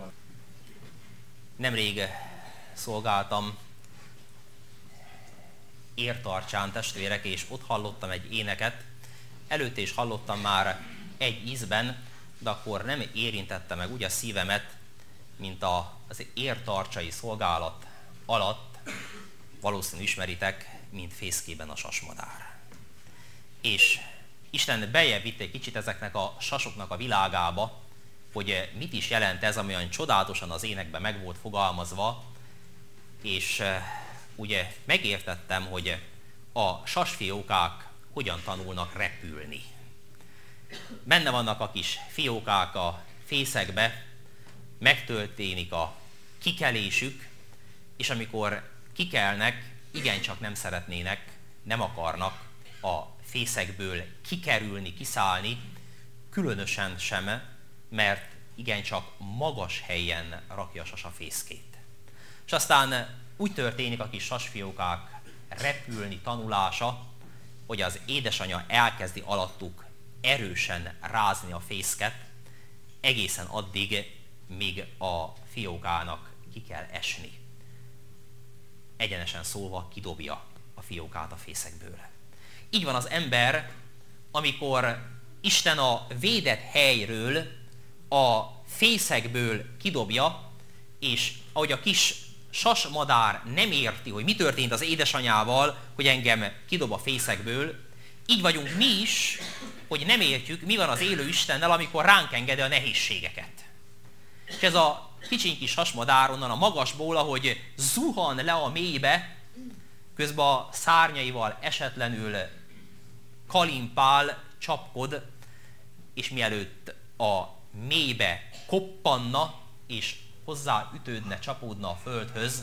Speaker 2: Nemrég szolgáltam Értarcsán, testvérek, és ott hallottam egy éneket. Előtte is hallottam már egy ízben, de akkor nem érintette meg úgy a szívemet, mint az értarcsai szolgálat alatt, valószínű ismeritek, mint fészkében a sasmadár. És Isten beljebb vitt egy kicsit ezeknek a sasoknak a világába, hogy mit is jelent ez, ami olyan csodálatosan az énekben meg volt fogalmazva, és ugye megértettem, hogy a sasfiókák hogyan tanulnak repülni. Benne vannak a kis fiókák a fészekbe, megtörténik a kikelésük, és amikor kikelnek, igencsak nem szeretnének, nem akarnak a fészekből kikerülni, kiszállni, különösen sem, mert igencsak magas helyen rakja a sas a fészkét. És aztán úgy történik a kis sasfiókák repülni tanulása, hogy az édesanyja elkezdi alattuk erősen rázni a fészket, egészen addig, míg a fiókának ki kell esni. Egyenesen szólva kidobja a fiókát a fészekből. Így van az ember, amikor Isten a védett helyről, a fészekből kidobja, és ahogy a kis sasmadár nem érti, hogy mi történt az édesanyával, hogy engem kidob a fészekből, így vagyunk mi is, hogy nem értjük, mi van az élő Istennel, amikor ránk engedi a nehézségeket. És ez a kicsiny kis sasmadár onnan a magasból, ahogy zuhan le a mélybe, közben a szárnyaival esetlenül kalimpál, csapkod, és mielőtt a mélybe koppanna, és hozzáütődne, csapódna a földhöz,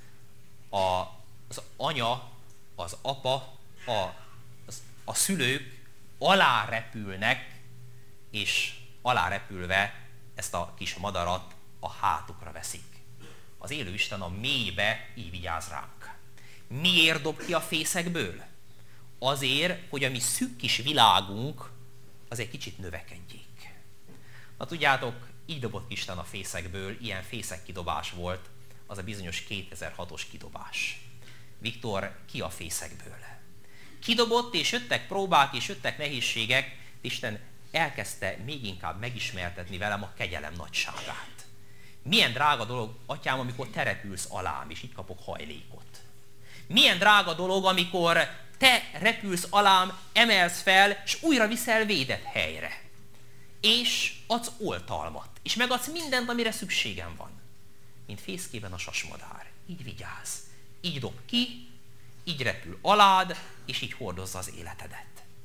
Speaker 2: az anya, az apa, a szülők alárepülnek, és alárepülve ezt a kis madarat a hátukra veszik. Az élő Isten a mélybe így vigyáz ránk. Miért dob ki a fészekből? Azért, hogy a mi szűk kis világunk az egy kicsit növekedjék. Na tudjátok, így dobott Isten a fészekből, ilyen fészekkidobás volt, az a bizonyos 2006-os kidobás. Viktor, ki a fészekből? kidobott, és jöttek próbák, és jöttek nehézségek, Isten elkezdte még inkább megismertetni velem a kegyelem nagyságát. Milyen drága dolog, atyám, amikor te repülsz alám, és így kapok hajlékot. Milyen drága dolog, amikor te repülsz alám, emelsz fel, és újra viszel védett helyre. És adsz oltalmat, és megadsz mindent, amire szükségem van. Mint fészkében a sasmadár. Így vigyázz. Így dob ki, így repül alád, és így hordozza az életedet.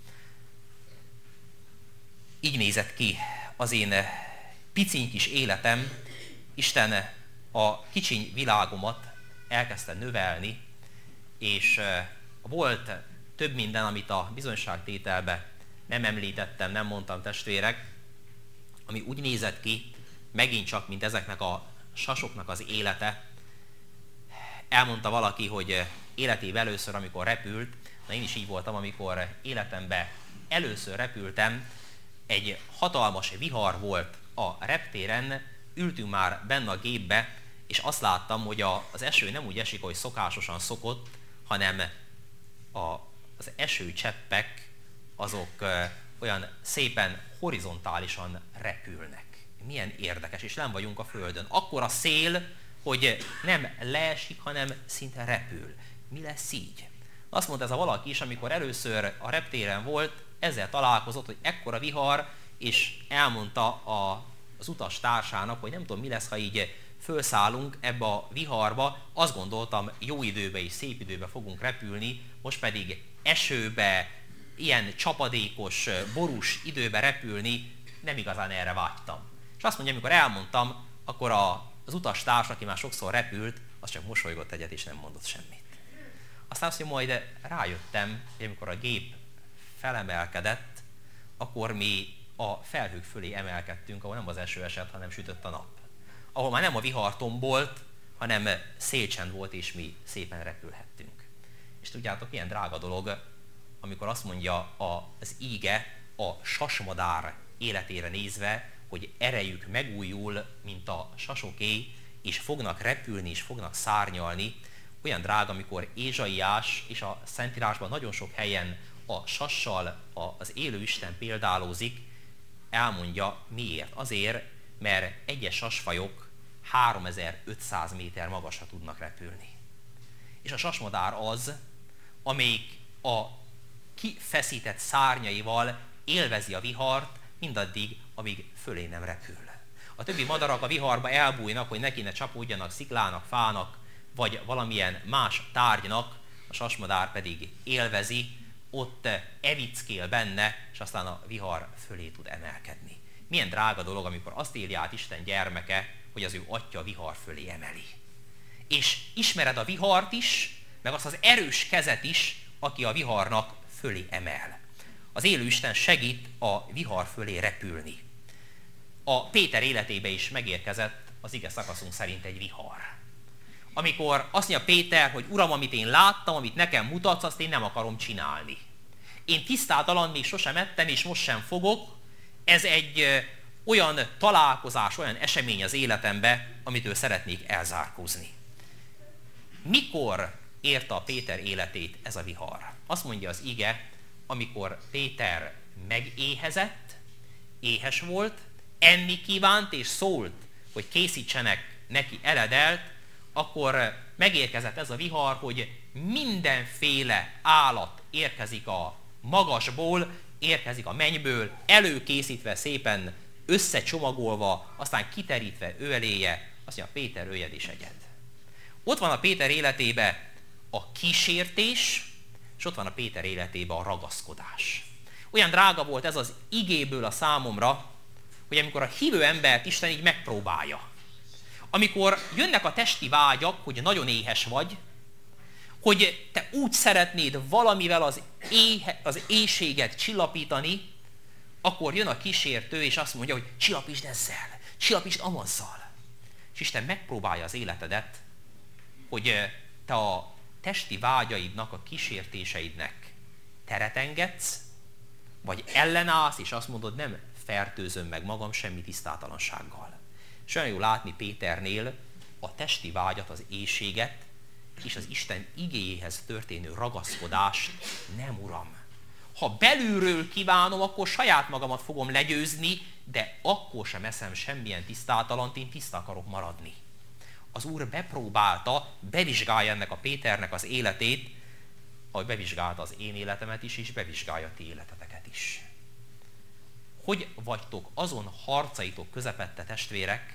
Speaker 2: Így nézett ki az én piciny kis életem. Isten a kicsiny világomat elkezdte növelni, és volt több minden, amit a bizonyságtételbe nem említettem, nem mondtam, testvérek, ami úgy nézett ki, megint csak, mint ezeknek a sasoknak az élete. Elmondta valaki, hogy életében először, amikor repült, na én is így voltam, amikor életemben először repültem, egy hatalmas vihar volt a reptéren, ültünk már benne a gépbe, és azt láttam, hogy az eső nem úgy esik, ahogy szokásosan szokott, hanem az esőcseppek azok olyan szépen horizontálisan repülnek. Milyen érdekes, és nem vagyunk a Földön. Akkor a szél, hogy nem leesik, hanem szinte repül. Mi lesz így? Azt mondta ez a valaki is, amikor először a reptéren volt, ezzel találkozott, hogy ekkora vihar, és elmondta az utas társának, hogy nem tudom, mi lesz, ha így fölszállunk ebbe a viharba. Azt gondoltam, jó időbe és szép időbe fogunk repülni, most pedig esőbe, ilyen csapadékos, borús időbe repülni, nem igazán erre vágytam. És azt mondja, amikor elmondtam, akkor az utas társ, aki már sokszor repült, az csak mosolygott egyet és nem mondott semmit. Aztán azt mondja, majd rájöttem, hogy amikor a gép felemelkedett, akkor mi a felhők fölé emelkedtünk, ahol nem az eső esett, hanem sütött a nap. Ahol már nem a vihar tombolt, hanem szélcsend volt, és mi szépen repülhettünk. És tudjátok, ilyen drága dolog, amikor azt mondja az íge a sasmadár életére nézve, hogy erejük megújul, mint a sasoké, és fognak repülni, és fognak szárnyalni. Olyan drága, amikor Ézsaiás és a Szentírásban nagyon sok helyen a sassal az élő Isten példálózik, elmondja miért. Azért, mert egyes sasfajok 3500 méter magasra tudnak repülni. És a sasmadár az, amelyik a kifeszített szárnyaival élvezi a vihart, mindaddig, amíg fölé nem repül. A többi madarak a viharba elbújnak, hogy neki ne csapódjanak sziklának, fának, vagy valamilyen más tárgynak, a sasmadár pedig élvezi, ott evickél benne, és aztán a vihar fölé tud emelkedni. Milyen drága dolog, amikor azt éli át Isten gyermeke, hogy az ő atya a vihar fölé emeli. És ismered a vihart is, meg azt az erős kezet is, aki a viharnak fölé emel. Az élő Isten segít a vihar fölé repülni. A Péter életébe is megérkezett az ige szakaszunk szerint egy vihar. Amikor azt mondja Péter, hogy Uram, amit én láttam, amit nekem mutatsz, azt én nem akarom csinálni. Én tisztátalan még sosem ettem, és most sem fogok. Ez egy olyan találkozás, olyan esemény az életembe, amitől szeretnék elzárkózni. Mikor érte a Péter életét ez a vihar? Azt mondja az ige, amikor Péter megéhezett, éhes volt, enni kívánt és szólt, hogy készítsenek neki eledelt, akkor megérkezett ez a vihar, hogy mindenféle állat érkezik a magasból, érkezik a mennyből, előkészítve szépen, összecsomagolva, aztán kiterítve ő eléje, azt mondja, Péter, öljed és egyed. Ott van a Péter életébe a kísértés, és ott van a Péter életébe a ragaszkodás. Olyan drága volt ez az igéből a számomra, hogy amikor a hívő embert Isten így megpróbálja, amikor jönnek a testi vágyak, hogy nagyon éhes vagy, hogy te úgy szeretnéd valamivel az éhséget csillapítani, akkor jön a kísértő, és azt mondja, hogy csillapítsd ezzel, csillapítsd amazzal. És Isten megpróbálja az életedet, hogy te a testi vágyaidnak, a kísértéseidnek teret engedsz, vagy ellenállsz, és azt mondod, nem fertőzöm meg magam semmi tisztátalansággal. És olyan jó látni Péternél a testi vágyat, az éhséget, és az Isten igéjéhez történő ragaszkodást nem, Uram. Ha belülről kívánom, akkor saját magamat fogom legyőzni, de akkor sem eszem semmilyen tisztátalant, én tiszta akarok maradni. Az Úr bepróbálta, bevizsgálja ennek a Péternek az életét, ahogy bevizsgálta az én életemet is, és bevizsgálja a ti életeteket is. Hogy vagytok azon harcaitok közepette, testvérek,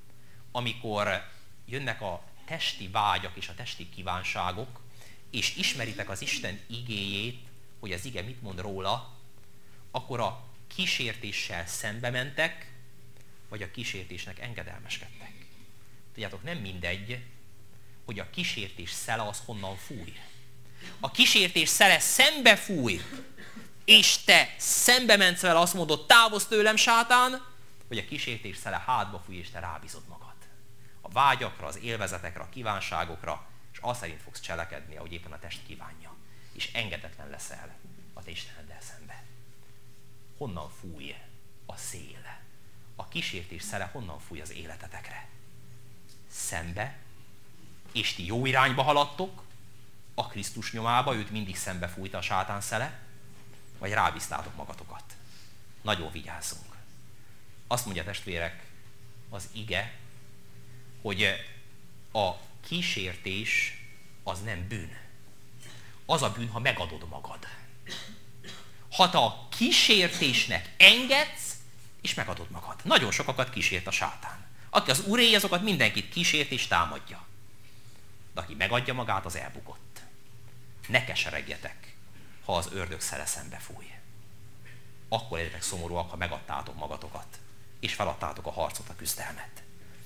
Speaker 2: amikor jönnek a testi vágyak és a testi kívánságok, és ismeritek az Isten igéjét, hogy az ige mit mond róla, akkor a kísértéssel szembe mentek, vagy a kísértésnek engedelmeskedtek. Tudjátok, nem mindegy, hogy a kísértés szele az honnan fúj. A kísértés szele szembe fúj, és te szembe mentsz vele, azt mondod, távozz tőlem, sátán, vagy a kísértés szele hátba fúj, és te rábízod magad. A vágyakra, az élvezetekre, a kívánságokra, és azt szerint fogsz cselekedni, ahogy éppen a test kívánja. És engedetlen leszel a te Isteneddel szembe. Honnan fúj a szél? A kísértés szele honnan fúj az életetekre? Szembe, és ti jó irányba haladtok, a Krisztus nyomába, őt mindig szembe fújta a sátán szele, vagy rábíztátok magatokat. Nagyon vigyázzunk. Azt mondja, testvérek, az ige, hogy a kísértés az nem bűn. Az a bűn, ha megadod magad. Ha te a kísértésnek engedsz, és megadod magad. Nagyon sokakat kísért a sátán. Aki az Úré, azokat mindenkit kísért és támadja. De aki megadja magát, az elbukott. Ne keseregjetek, ha az ördög szele szembe fúj. Akkor legyetek szomorúak, ha megadtátok magatokat, és feladtátok a harcot, a küzdelmet.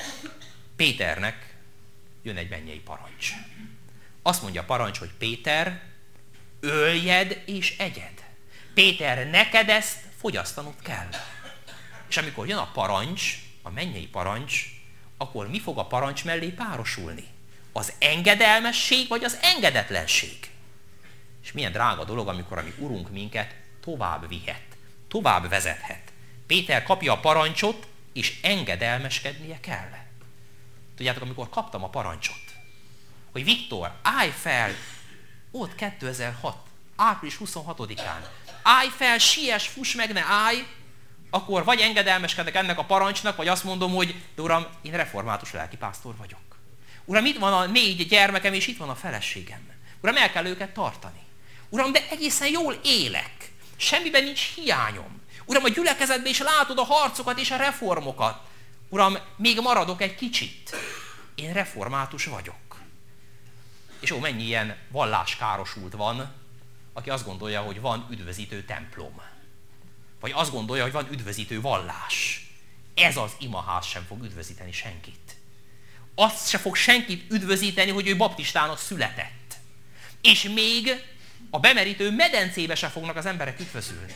Speaker 2: Péternek jön egy mennyei parancs. Azt mondja a parancs, hogy Péter, öljed és egyed. Péter, neked ezt fogyasztanod kell. És amikor jön a parancs, a mennyei parancs, akkor mi fog a parancs mellé párosulni? Az engedelmesség vagy az engedetlenség? És milyen drága dolog, amikor a mi Urunk minket tovább vihet, tovább vezethet. Péter kapja a parancsot, és engedelmeskednie kell. Tudjátok, amikor kaptam a parancsot, hogy Viktor, állj fel, ott 2006, április 26-án, állj fel, siess, fuss meg, ne állj, akkor vagy engedelmeskedek ennek a parancsnak, vagy azt mondom, hogy de Uram, én református lelkipásztor vagyok. Uram, itt van a 4 gyermekem, és itt van a feleségem. Uram, el kell őket tartani. Uram, de egészen jól élek. Semmiben nincs hiányom. Uram, a gyülekezetben is látod a harcokat és a reformokat. Uram, még maradok egy kicsit. Én református vagyok. És ó, mennyi ilyen valláskárosult van, aki azt gondolja, hogy van üdvözítő templom. Vagy azt gondolja, hogy van üdvözítő vallás. Ez az imaház sem fog üdvözíteni senkit. Azt se fog senkit üdvözíteni, hogy ő baptistának született. És még a bemerítő medencébe se fognak az emberek üdvözülni.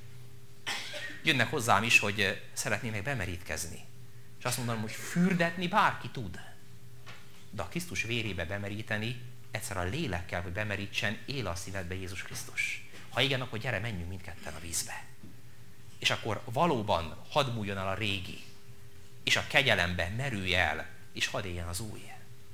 Speaker 2: Jönnek hozzám is, hogy szeretnének bemerítkezni. És azt mondanom, hogy fürdetni bárki tud. De a Krisztus vérébe bemeríteni, egyszer a lélek kell, hogy bemerítsen, él a szívedbe Jézus Krisztus. Ha igen, akkor gyere, menjünk mindketten a vízbe. És akkor valóban hadd múljon el a régi, és a kegyelembe merülj el, és hadd éljen az új.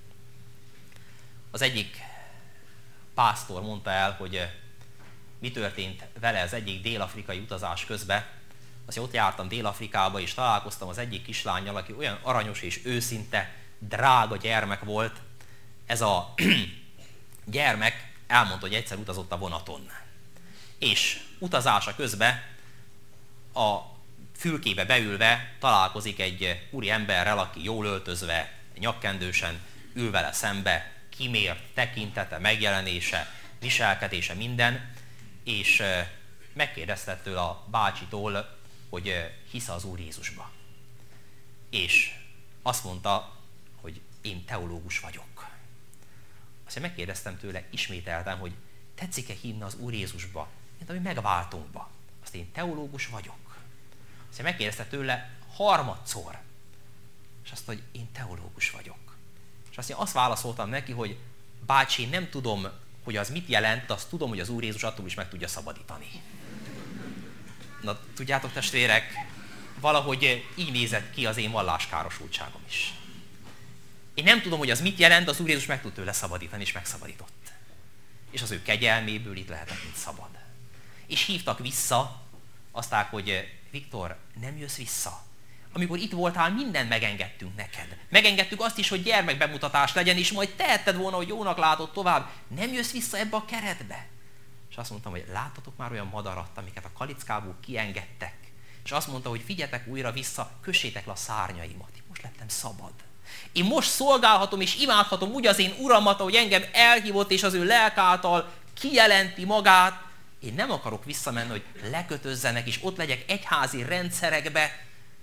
Speaker 2: Az egyik pásztor mondta el, hogy mi történt vele az egyik dél-afrikai utazás közben. Azt ott jártam Dél-Afrikába, és találkoztam az egyik kislánnyal, aki olyan aranyos és őszinte, drága gyermek volt. Ez a gyermek elmondta, hogy egyszer utazott a vonaton. És utazása közben a fülkébe beülve találkozik egy úri emberrel, aki jól öltözve, nyakkendősen ül vele szembe, kimért tekintete, megjelenése, viselkedése, minden, és megkérdezte tőle a bácsitól, hogy hisz az Úr Jézusba. És azt mondta, hogy én teológus vagyok. Aztán megkérdeztem tőle, ismételtem, hogy tetszik-e hinni az Úr Jézusba, mint ami megváltunkba. Azt én teológus vagyok. Aztán megkérdezte tőle harmadszor, és azt mondta, hogy én teológus vagyok. És aztán azt válaszoltam neki, hogy bácsi, nem tudom, hogy az mit jelent, azt tudom, hogy az Úr Jézus attól is meg tudja szabadítani. Na, tudjátok, testvérek, valahogy így nézett ki az én valláskárosultságom is. Én nem tudom, hogy az mit jelent, de az Úr Jézus meg tud tőle szabadítani, és megszabadított. És az ő kegyelméből itt lehetett, mint szabad. És hívtak vissza, aztán, hogy Viktor, nem jössz vissza. Amikor itt voltál, mindent megengedtünk neked. Megengedtük azt is, hogy gyermekbemutatás legyen, és majd tehetted volna, hogy jónak látod tovább. Nem jössz vissza ebbe a keretbe. És azt mondtam, hogy láttatok már olyan madarat, amiket a kalickából kiengedtek. És azt mondta, hogy figyeljetek újra vissza, kössétek le a szárnyaimat. Én most lettem szabad. Én most szolgálhatom és imádhatom úgy az én uramat, ahogy engem elhívott, és az ő lelk által kijelenti magát. Én nem akarok visszamenni, hogy lekötözzenek, és ott legyek egyházi rendszerekbe.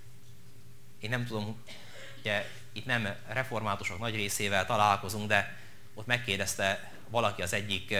Speaker 2: Én nem tudom, ugye itt nem reformátusok nagy részével találkozunk, de ott megkérdezte valaki az egyik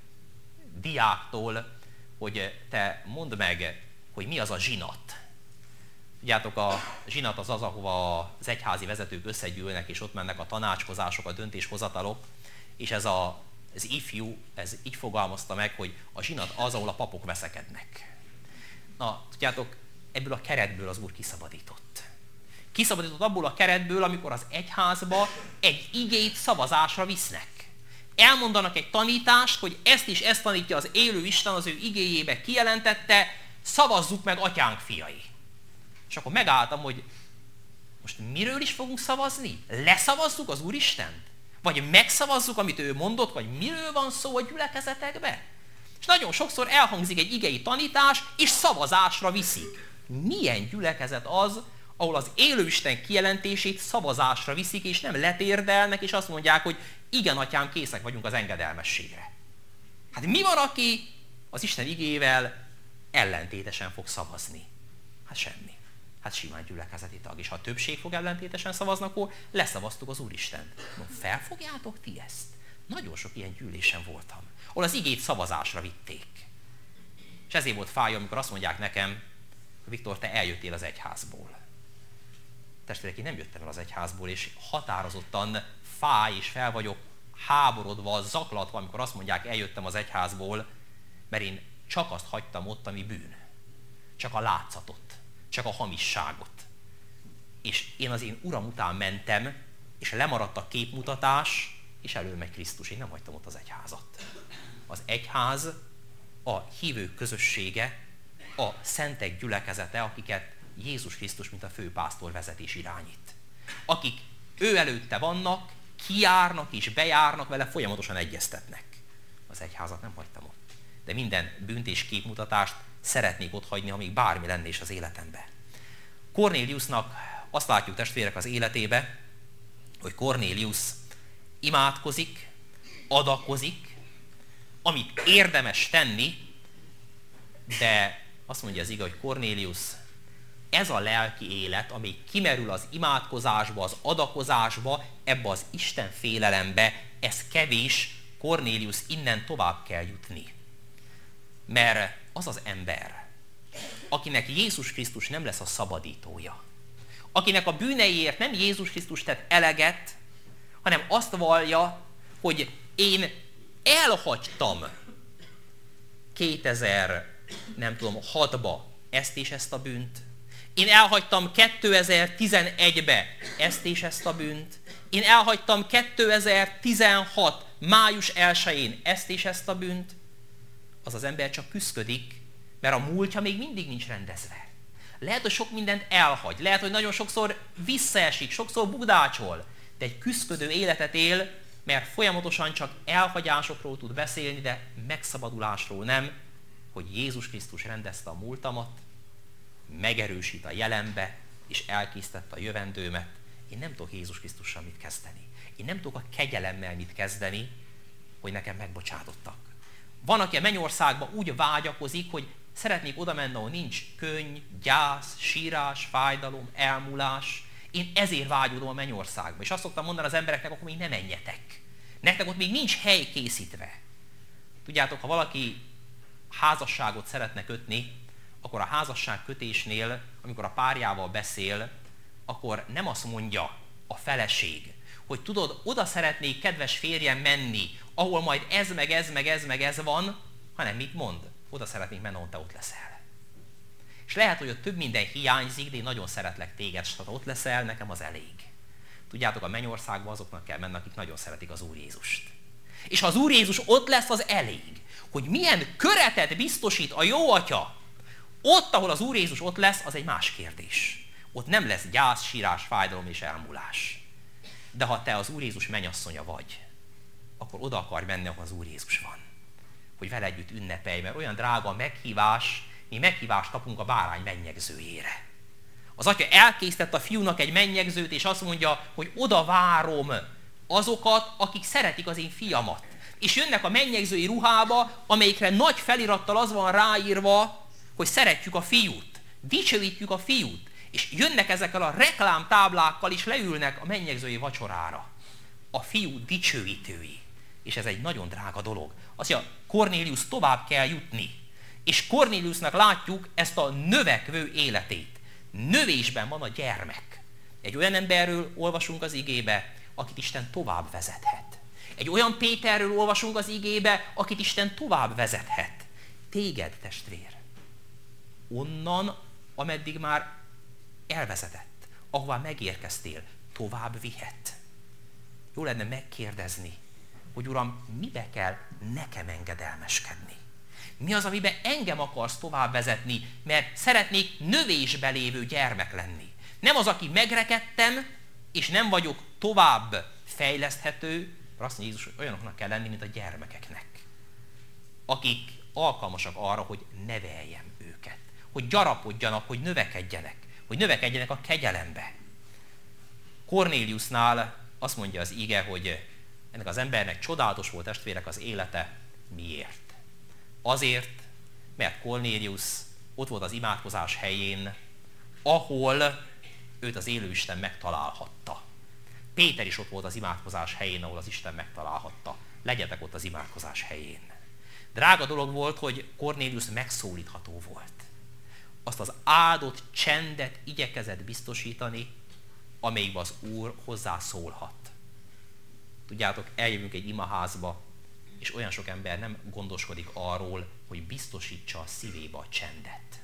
Speaker 2: diáktól, hogy te mondd meg, hogy mi az a zsinat. Tudjátok, a zsinat az, ahova az egyházi vezetők összegyűlnek, és ott mennek a tanácskozások, a döntéshozatalok, és ez ifjú, ez így fogalmazta meg, hogy a zsinat az, ahol a papok veszekednek. Na, tudjátok, ebből a keretből az Úr kiszabadított. Kiszabadított abból a keretből, amikor az egyházba egy igét szavazásra visznek. Elmondanak egy tanítást, hogy ezt is ezt tanítja az élő Isten, az ő igéjébe kijelentette, szavazzuk meg atyánk fiai. És akkor megálltam, hogy most miről is fogunk szavazni? Leszavazzuk az Úristent? Vagy megszavazzuk, amit ő mondott, vagy miről van szó a gyülekezetekbe? És nagyon sokszor elhangzik egy igei tanítás, és szavazásra viszik. Milyen gyülekezet az, ahol az élőisten kijelentését szavazásra viszik, és nem letérdelnek, és azt mondják, hogy igen, atyám, készek vagyunk az engedelmességre. Hát mi van, aki az Isten igével ellentétesen fog szavazni? Hát semmi. Hát simán gyülekezeti tag. És ha a többség fog ellentétesen szavazni, akkor leszavaztuk az Úristent. No, felfogjátok ti ezt? Nagyon sok ilyen gyűlésen voltam, ahol az igét szavazásra vitték. És ezért volt fájó, amikor azt mondják nekem, Viktor, te eljöttél az egyházból. Testvérek, én nem jöttem el az egyházból, és határozottan fáj, és fel vagyok háborodva, zaklatva, amikor azt mondják, eljöttem az egyházból, mert én csak azt hagytam ott, ami bűn. Csak a látszatot, csak a hamisságot. És én az én Uram után mentem, és lemaradt a képmutatás, és előmegy Krisztus. Én nem hagytam ott az egyházat. Az egyház a hívők közössége, a szentek gyülekezete, akiket Jézus Krisztus, mint a főpásztor vezet és irányít. Akik ő előtte vannak, kijárnak és bejárnak, vele folyamatosan egyeztetnek. Az egyházat nem hagytam ott. De minden bűnt és képmutatást szeretnék ott hagyni, amíg bármi lenne is az életemben. Kornéliusnak azt látjuk, testvérek, az életébe, hogy Kornélius imádkozik, adakozik, amit érdemes tenni, de azt mondja az ige, hogy Kornélius, ez a lelki élet, ami kimerül az imádkozásba, az adakozásba, ebbe az Isten félelembe, ez kevés, Kornélius innen tovább kell jutni. Mert az az ember, akinek Jézus Krisztus nem lesz a szabadítója, akinek a bűneiért nem Jézus Krisztus tett eleget, hanem azt vallja, hogy én elhagytam 2006-ba ezt és ezt a bűnt, én elhagytam 2011-be ezt és ezt a bűnt, én elhagytam 2016. május 1-én ezt és ezt a bűnt, az az ember csak küszködik, mert a múltja még mindig nincs rendezve. Lehet, hogy sok mindent elhagy, lehet, hogy nagyon sokszor visszaesik, sokszor budácsol, de egy küszködő életet él, mert folyamatosan csak elhagyásokról tud beszélni, de megszabadulásról nem, hogy Jézus Krisztus rendezte a múltamat, megerősít a jelenbe, és elkészítette a jövendőmet. Én nem tudok Jézus Krisztussal mit kezdeni. Én nem tudok a kegyelemmel mit kezdeni, hogy nekem megbocsátottak. Van, aki a mennyországban úgy vágyakozik, hogy szeretnék oda menni, ahol nincs könny, gyász, sírás, fájdalom, elmúlás. Én ezért vágyodom a mennyországba. És azt szoktam mondani az embereknek, akkor még ne menjetek. Nektek ott még nincs hely készítve. Tudjátok, ha valaki házasságot szeretne kötni, akkor a házasság kötésnél, amikor a párjával beszél, akkor nem azt mondja a feleség, hogy tudod, oda szeretnék, kedves férjem, menni, ahol majd ez, meg ez, meg ez, meg ez van, hanem mit mond? Oda szeretnék menni, ahol te ott leszel. És lehet, hogy ott több minden hiányzik, de én nagyon szeretlek téged, és ha ott leszel, nekem az elég. Tudjátok, a mennyországba azoknak kell menni, akik nagyon szeretik az Úr Jézust. És ha az Úr Jézus ott lesz, az elég. Hogy milyen köretet biztosít a jó Atya, ott, ahol az Úr Jézus ott lesz, az egy más kérdés. Ott nem lesz gyász, sírás, fájdalom és elmúlás. De ha te az Úr Jézus mennyasszonya vagy, akkor oda akarj menni, ahol az Úr Jézus van. Hogy vele együtt ünnepelj, mert olyan drága a meghívás, mi meghívást kapunk a bárány mennyegzőjére. Az Atya elkészített a fiúnak egy mennyegzőt, és azt mondja, hogy oda várom azokat, akik szeretik az én fiamat. És jönnek a mennyegzői ruhába, amelyikre nagy felirattal az van ráírva, hogy szeretjük a fiút, dicsőítjük a fiút. És jönnek ezekkel a reklámtáblákkal, és leülnek a mennyegzői vacsorára. A fiú dicsőítői. És ez egy nagyon drága dolog. Azt mondja, Kornélius tovább kell jutni. És Kornéliusnak látjuk ezt a növekvő életét. Növésben van a gyermek. Egy olyan emberről olvasunk az igébe, akit Isten tovább vezethet. Egy olyan Péterről olvasunk az igébe, akit Isten tovább vezethet. Téged, testvér. Onnan, ameddig már elvezetett, ahová megérkeztél, tovább vihet. Jó lenne megkérdezni, hogy Uram, mibe kell nekem engedelmeskedni? Mi az, amiben engem akarsz tovább vezetni, mert szeretnék növésbe lévő gyermek lenni. Nem az, aki megrekedtem, és nem vagyok tovább fejleszthető, mert azt mondja Jézus, hogy olyanoknak kell lenni, mint a gyermekeknek, akik alkalmasak arra, hogy neveljem őket, hogy gyarapodjanak, hogy növekedjenek a kegyelembe. Kornéliusnál azt mondja az ige, hogy ennek az embernek csodálatos volt, testvérek, az élete. Miért? Azért, mert Kornélius ott volt az imádkozás helyén, ahol őt az élő Isten megtalálhatta. Péter is ott volt az imádkozás helyén, ahol az Isten megtalálhatta. Legyetek ott az imádkozás helyén. Drága dolog volt, hogy Kornélius megszólítható volt. Azt az áldott csendet igyekezett biztosítani, amelyikben az Úr hozzászólhat. Tudjátok, eljövünk egy imaházba, és olyan sok ember nem gondoskodik arról, hogy biztosítsa a szívébe a csendet.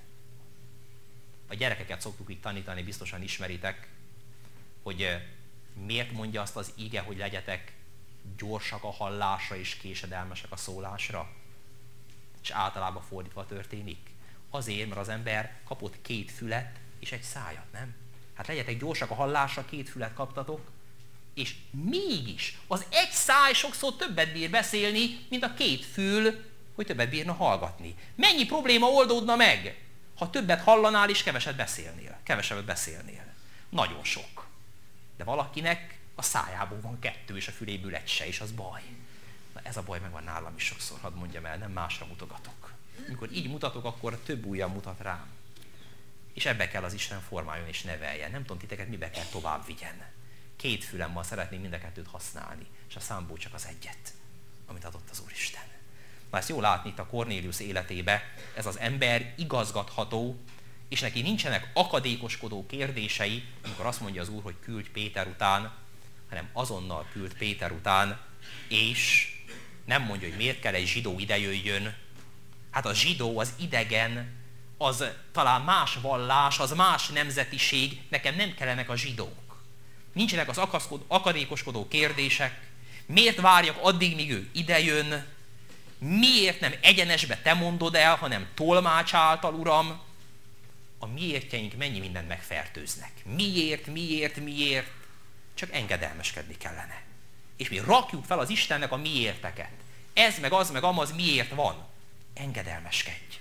Speaker 2: A gyerekeket szoktuk így tanítani, biztosan ismeritek, hogy miért mondja azt az ige, hogy legyetek gyorsak a hallásra és késedelmesek a szólásra. És általában fordítva történik. Azért, mert az ember kapott 2 fület és egy szájat, nem? Hát legyetek gyorsak a hallásra, 2 fület kaptatok, és mégis az egy száj sokszor többet bír beszélni, mint a 2 fül, hogy többet bírna hallgatni. Mennyi probléma oldódna meg, ha többet hallanál és kevesebbet beszélnél? Nagyon sok. De valakinek a szájából van 2, és a füléből egy se, és az baj. Na ez a baj megvan nálam is sokszor, hadd mondjam el, nem másra mutogatok. Amikor így mutatok, akkor több ujjam mutat rám. És ebbe kell az Isten formáljon és neveljen. Nem tudom titeket, mibe kell tovább vigyen. 2 fülemmel szeretnénk mind a 2-t használni, és a számból csak az egyet, amit adott az Úristen. Na ezt jól látni itt a Kornélius életébe, ez az ember igazgatható, és neki nincsenek akadékoskodó kérdései, amikor azt mondja az Úr, hogy küldj Péter után, hanem azonnal küld Péter után, és nem mondja, hogy miért kell egy zsidó idejöjjön. Hát a zsidó, az idegen, az talán más vallás, az más nemzetiség, nekem nem kellenek a zsidók. Nincsenek az akadékoskodó kérdések, miért várjak addig, míg ő idejön, miért nem egyenesbe te mondod el, hanem tolmács által, Uram. A miértjeink mennyi mindent megfertőznek. Miért? Csak engedelmeskedni kellene. És mi rakjuk fel az Istennek a miérteket. Ez, meg az, meg amaz miért van. Engedelmeskedj.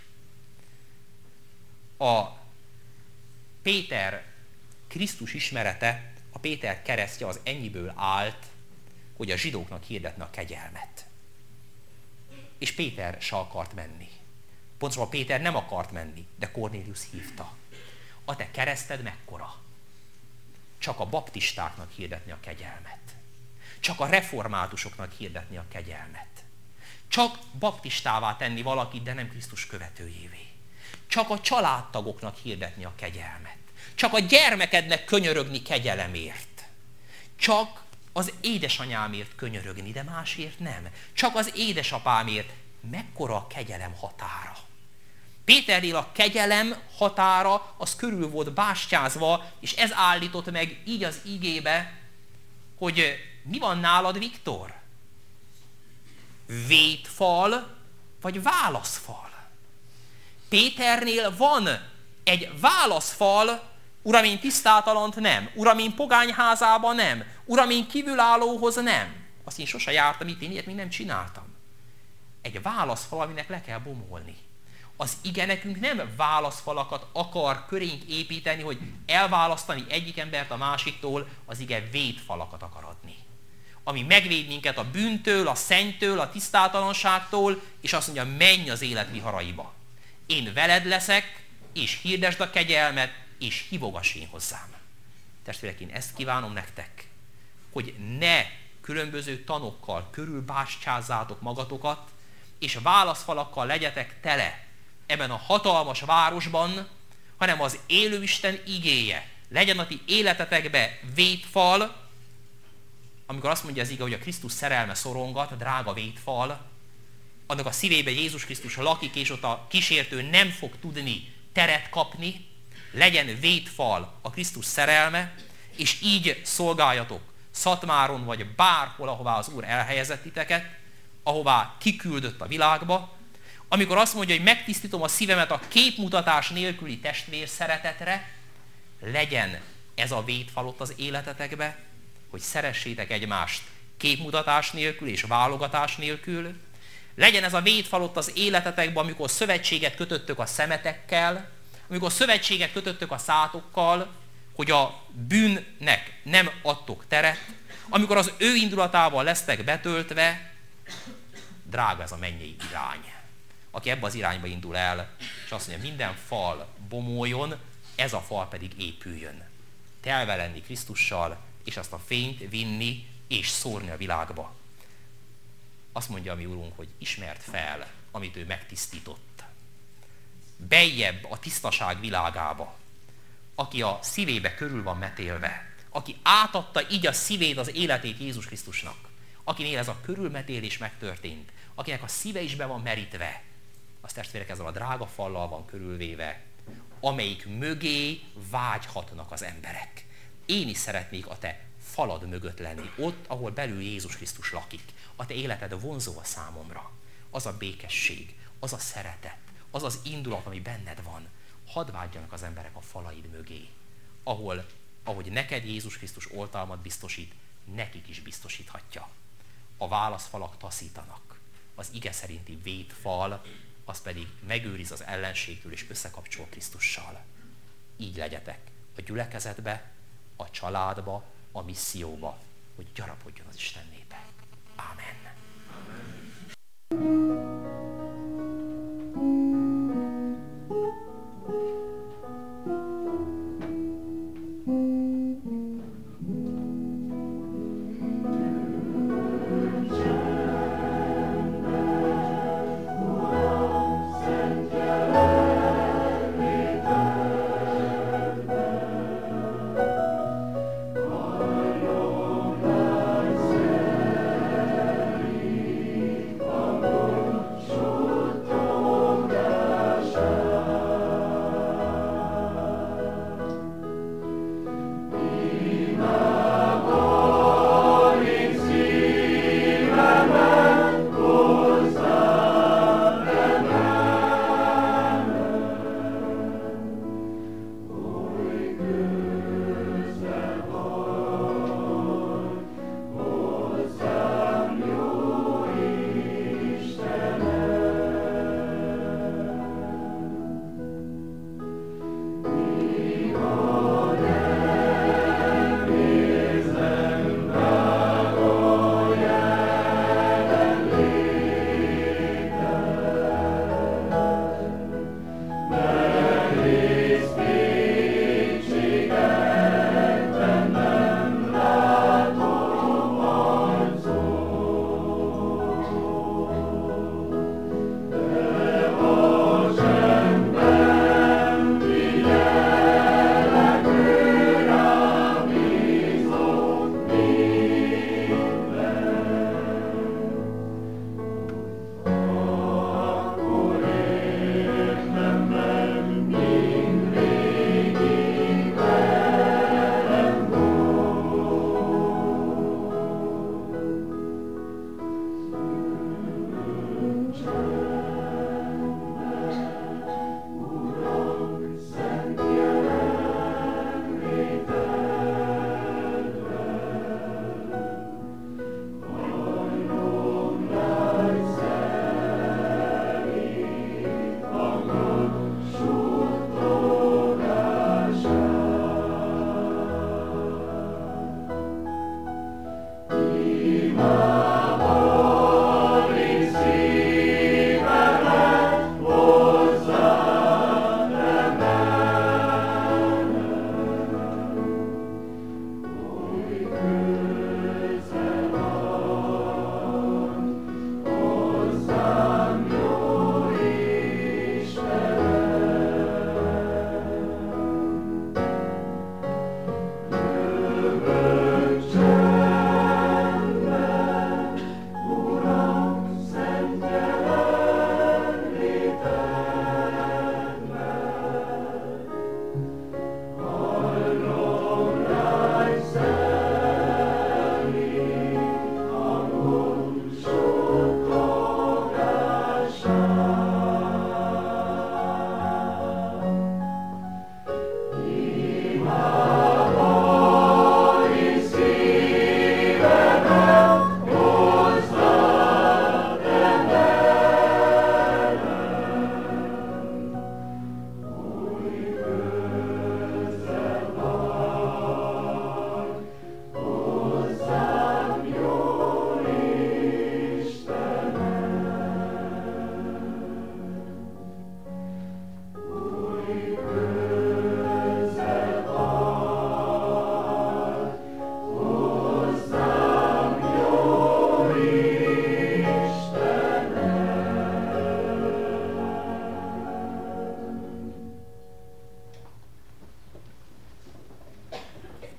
Speaker 2: A Péter Krisztus ismerete, a Péter keresztje az ennyiből állt, hogy a zsidóknak hirdetne a kegyelmet. És Péter se akart menni. Pontosabban Péter nem akart menni, de Kornélius hívta. A te kereszted mekkora? Csak a baptistáknak hirdetni a kegyelmet. Csak a reformátusoknak hirdetni a kegyelmet. Csak baptistává tenni valakit, de nem Krisztus követőjévé. Csak a családtagoknak hirdetni a kegyelmet. Csak a gyermekednek könyörögni kegyelemért. Csak az édesanyámért könyörögni, de másért nem. Csak az édesapámért. Mekkora a kegyelem határa? Péternél a kegyelem határa az körül volt bástyázva, és ez állított meg így az igébe, hogy mi van nálad, Viktor? Vétfal vagy válaszfal? Péternél van egy válaszfal, uram, én tisztátalant nem, uram, én pogányházában nem, uram, én kívülállóhoz nem. Azt én sose jártam itt, én ilyet még nem csináltam. Egy válaszfal, aminek le kell bomolni. Az ige nekünk nem válaszfalakat akar körénk építeni, hogy elválasztani egyik embert a másiktól, az ige védfalakat akar adni. Ami megvéd minket a bűntől, a szennytől, a tisztátalanságtól, és azt mondja, menj az élet viharaiba. Én veled leszek, és hirdesd a kegyelmet, és hívogass én hozzám. Testvérek, én ezt kívánom nektek, hogy ne különböző tanokkal körülbástyázzátok magatokat, és válaszfalakkal legyetek tele ebben a hatalmas városban, hanem az élőisten igéje legyen a ti életetekbe védfal, amikor azt mondja az ige, hogy a Krisztus szerelme szorongat, a drága védfal, annak a szívébe Jézus Krisztus lakik, és ott a kísértő nem fog tudni teret kapni, legyen védfal a Krisztus szerelme, és így szolgáljatok Szatmáron, vagy bárhol, ahová az Úr elhelyezett titeket, ahová kiküldött a világba, amikor azt mondja, hogy megtisztítom a szívemet a képmutatás nélküli testvér szeretetre, legyen ez a védfal ott az életetekbe, hogy szeressétek egymást képmutatás nélkül és válogatás nélkül, legyen ez a védfal ott az életetekben, amikor szövetséget kötöttök a szemetekkel, amikor szövetséget kötöttök a szátokkal, hogy a bűnnek nem adtok teret, amikor az ő indulatával lesztek betöltve, drága ez a mennyei irány. Aki ebbe az irányba indul el, és azt mondja, minden fal bomoljon, ez a fal pedig épüljön. Telve lenni Krisztussal, és azt a fényt vinni, és szórni a világba. Azt mondja a mi Urunk, hogy ismerd fel, amit ő megtisztított. Beljebb a tisztaság világába, aki a szívébe körül van metélve, aki átadta így a szívét, az életét Jézus Krisztusnak, akinél ez a körülmetélés megtörtént, akinek a szíve is be van merítve, az testvérek ezzel a drága fallal van körülvéve, amelyik mögé vágyhatnak az emberek. Én is szeretnék a te falad mögött lenni, ott, ahol belül Jézus Krisztus lakik. A te életed vonzó a számomra. Az a békesség, az a szeretet, az az indulat, ami benned van. Hadd vágyjanak az emberek a falaid mögé, ahol, ahogy neked Jézus Krisztus oltalmat biztosít, nekik is biztosíthatja. A válaszfalak taszítanak. Az ige szerinti védfal, az pedig megőriz az ellenségtől és összekapcsol Krisztussal. Így legyetek a gyülekezetbe, a családba, a misszióba, hogy gyarapodjon az Isten népe. Ámen.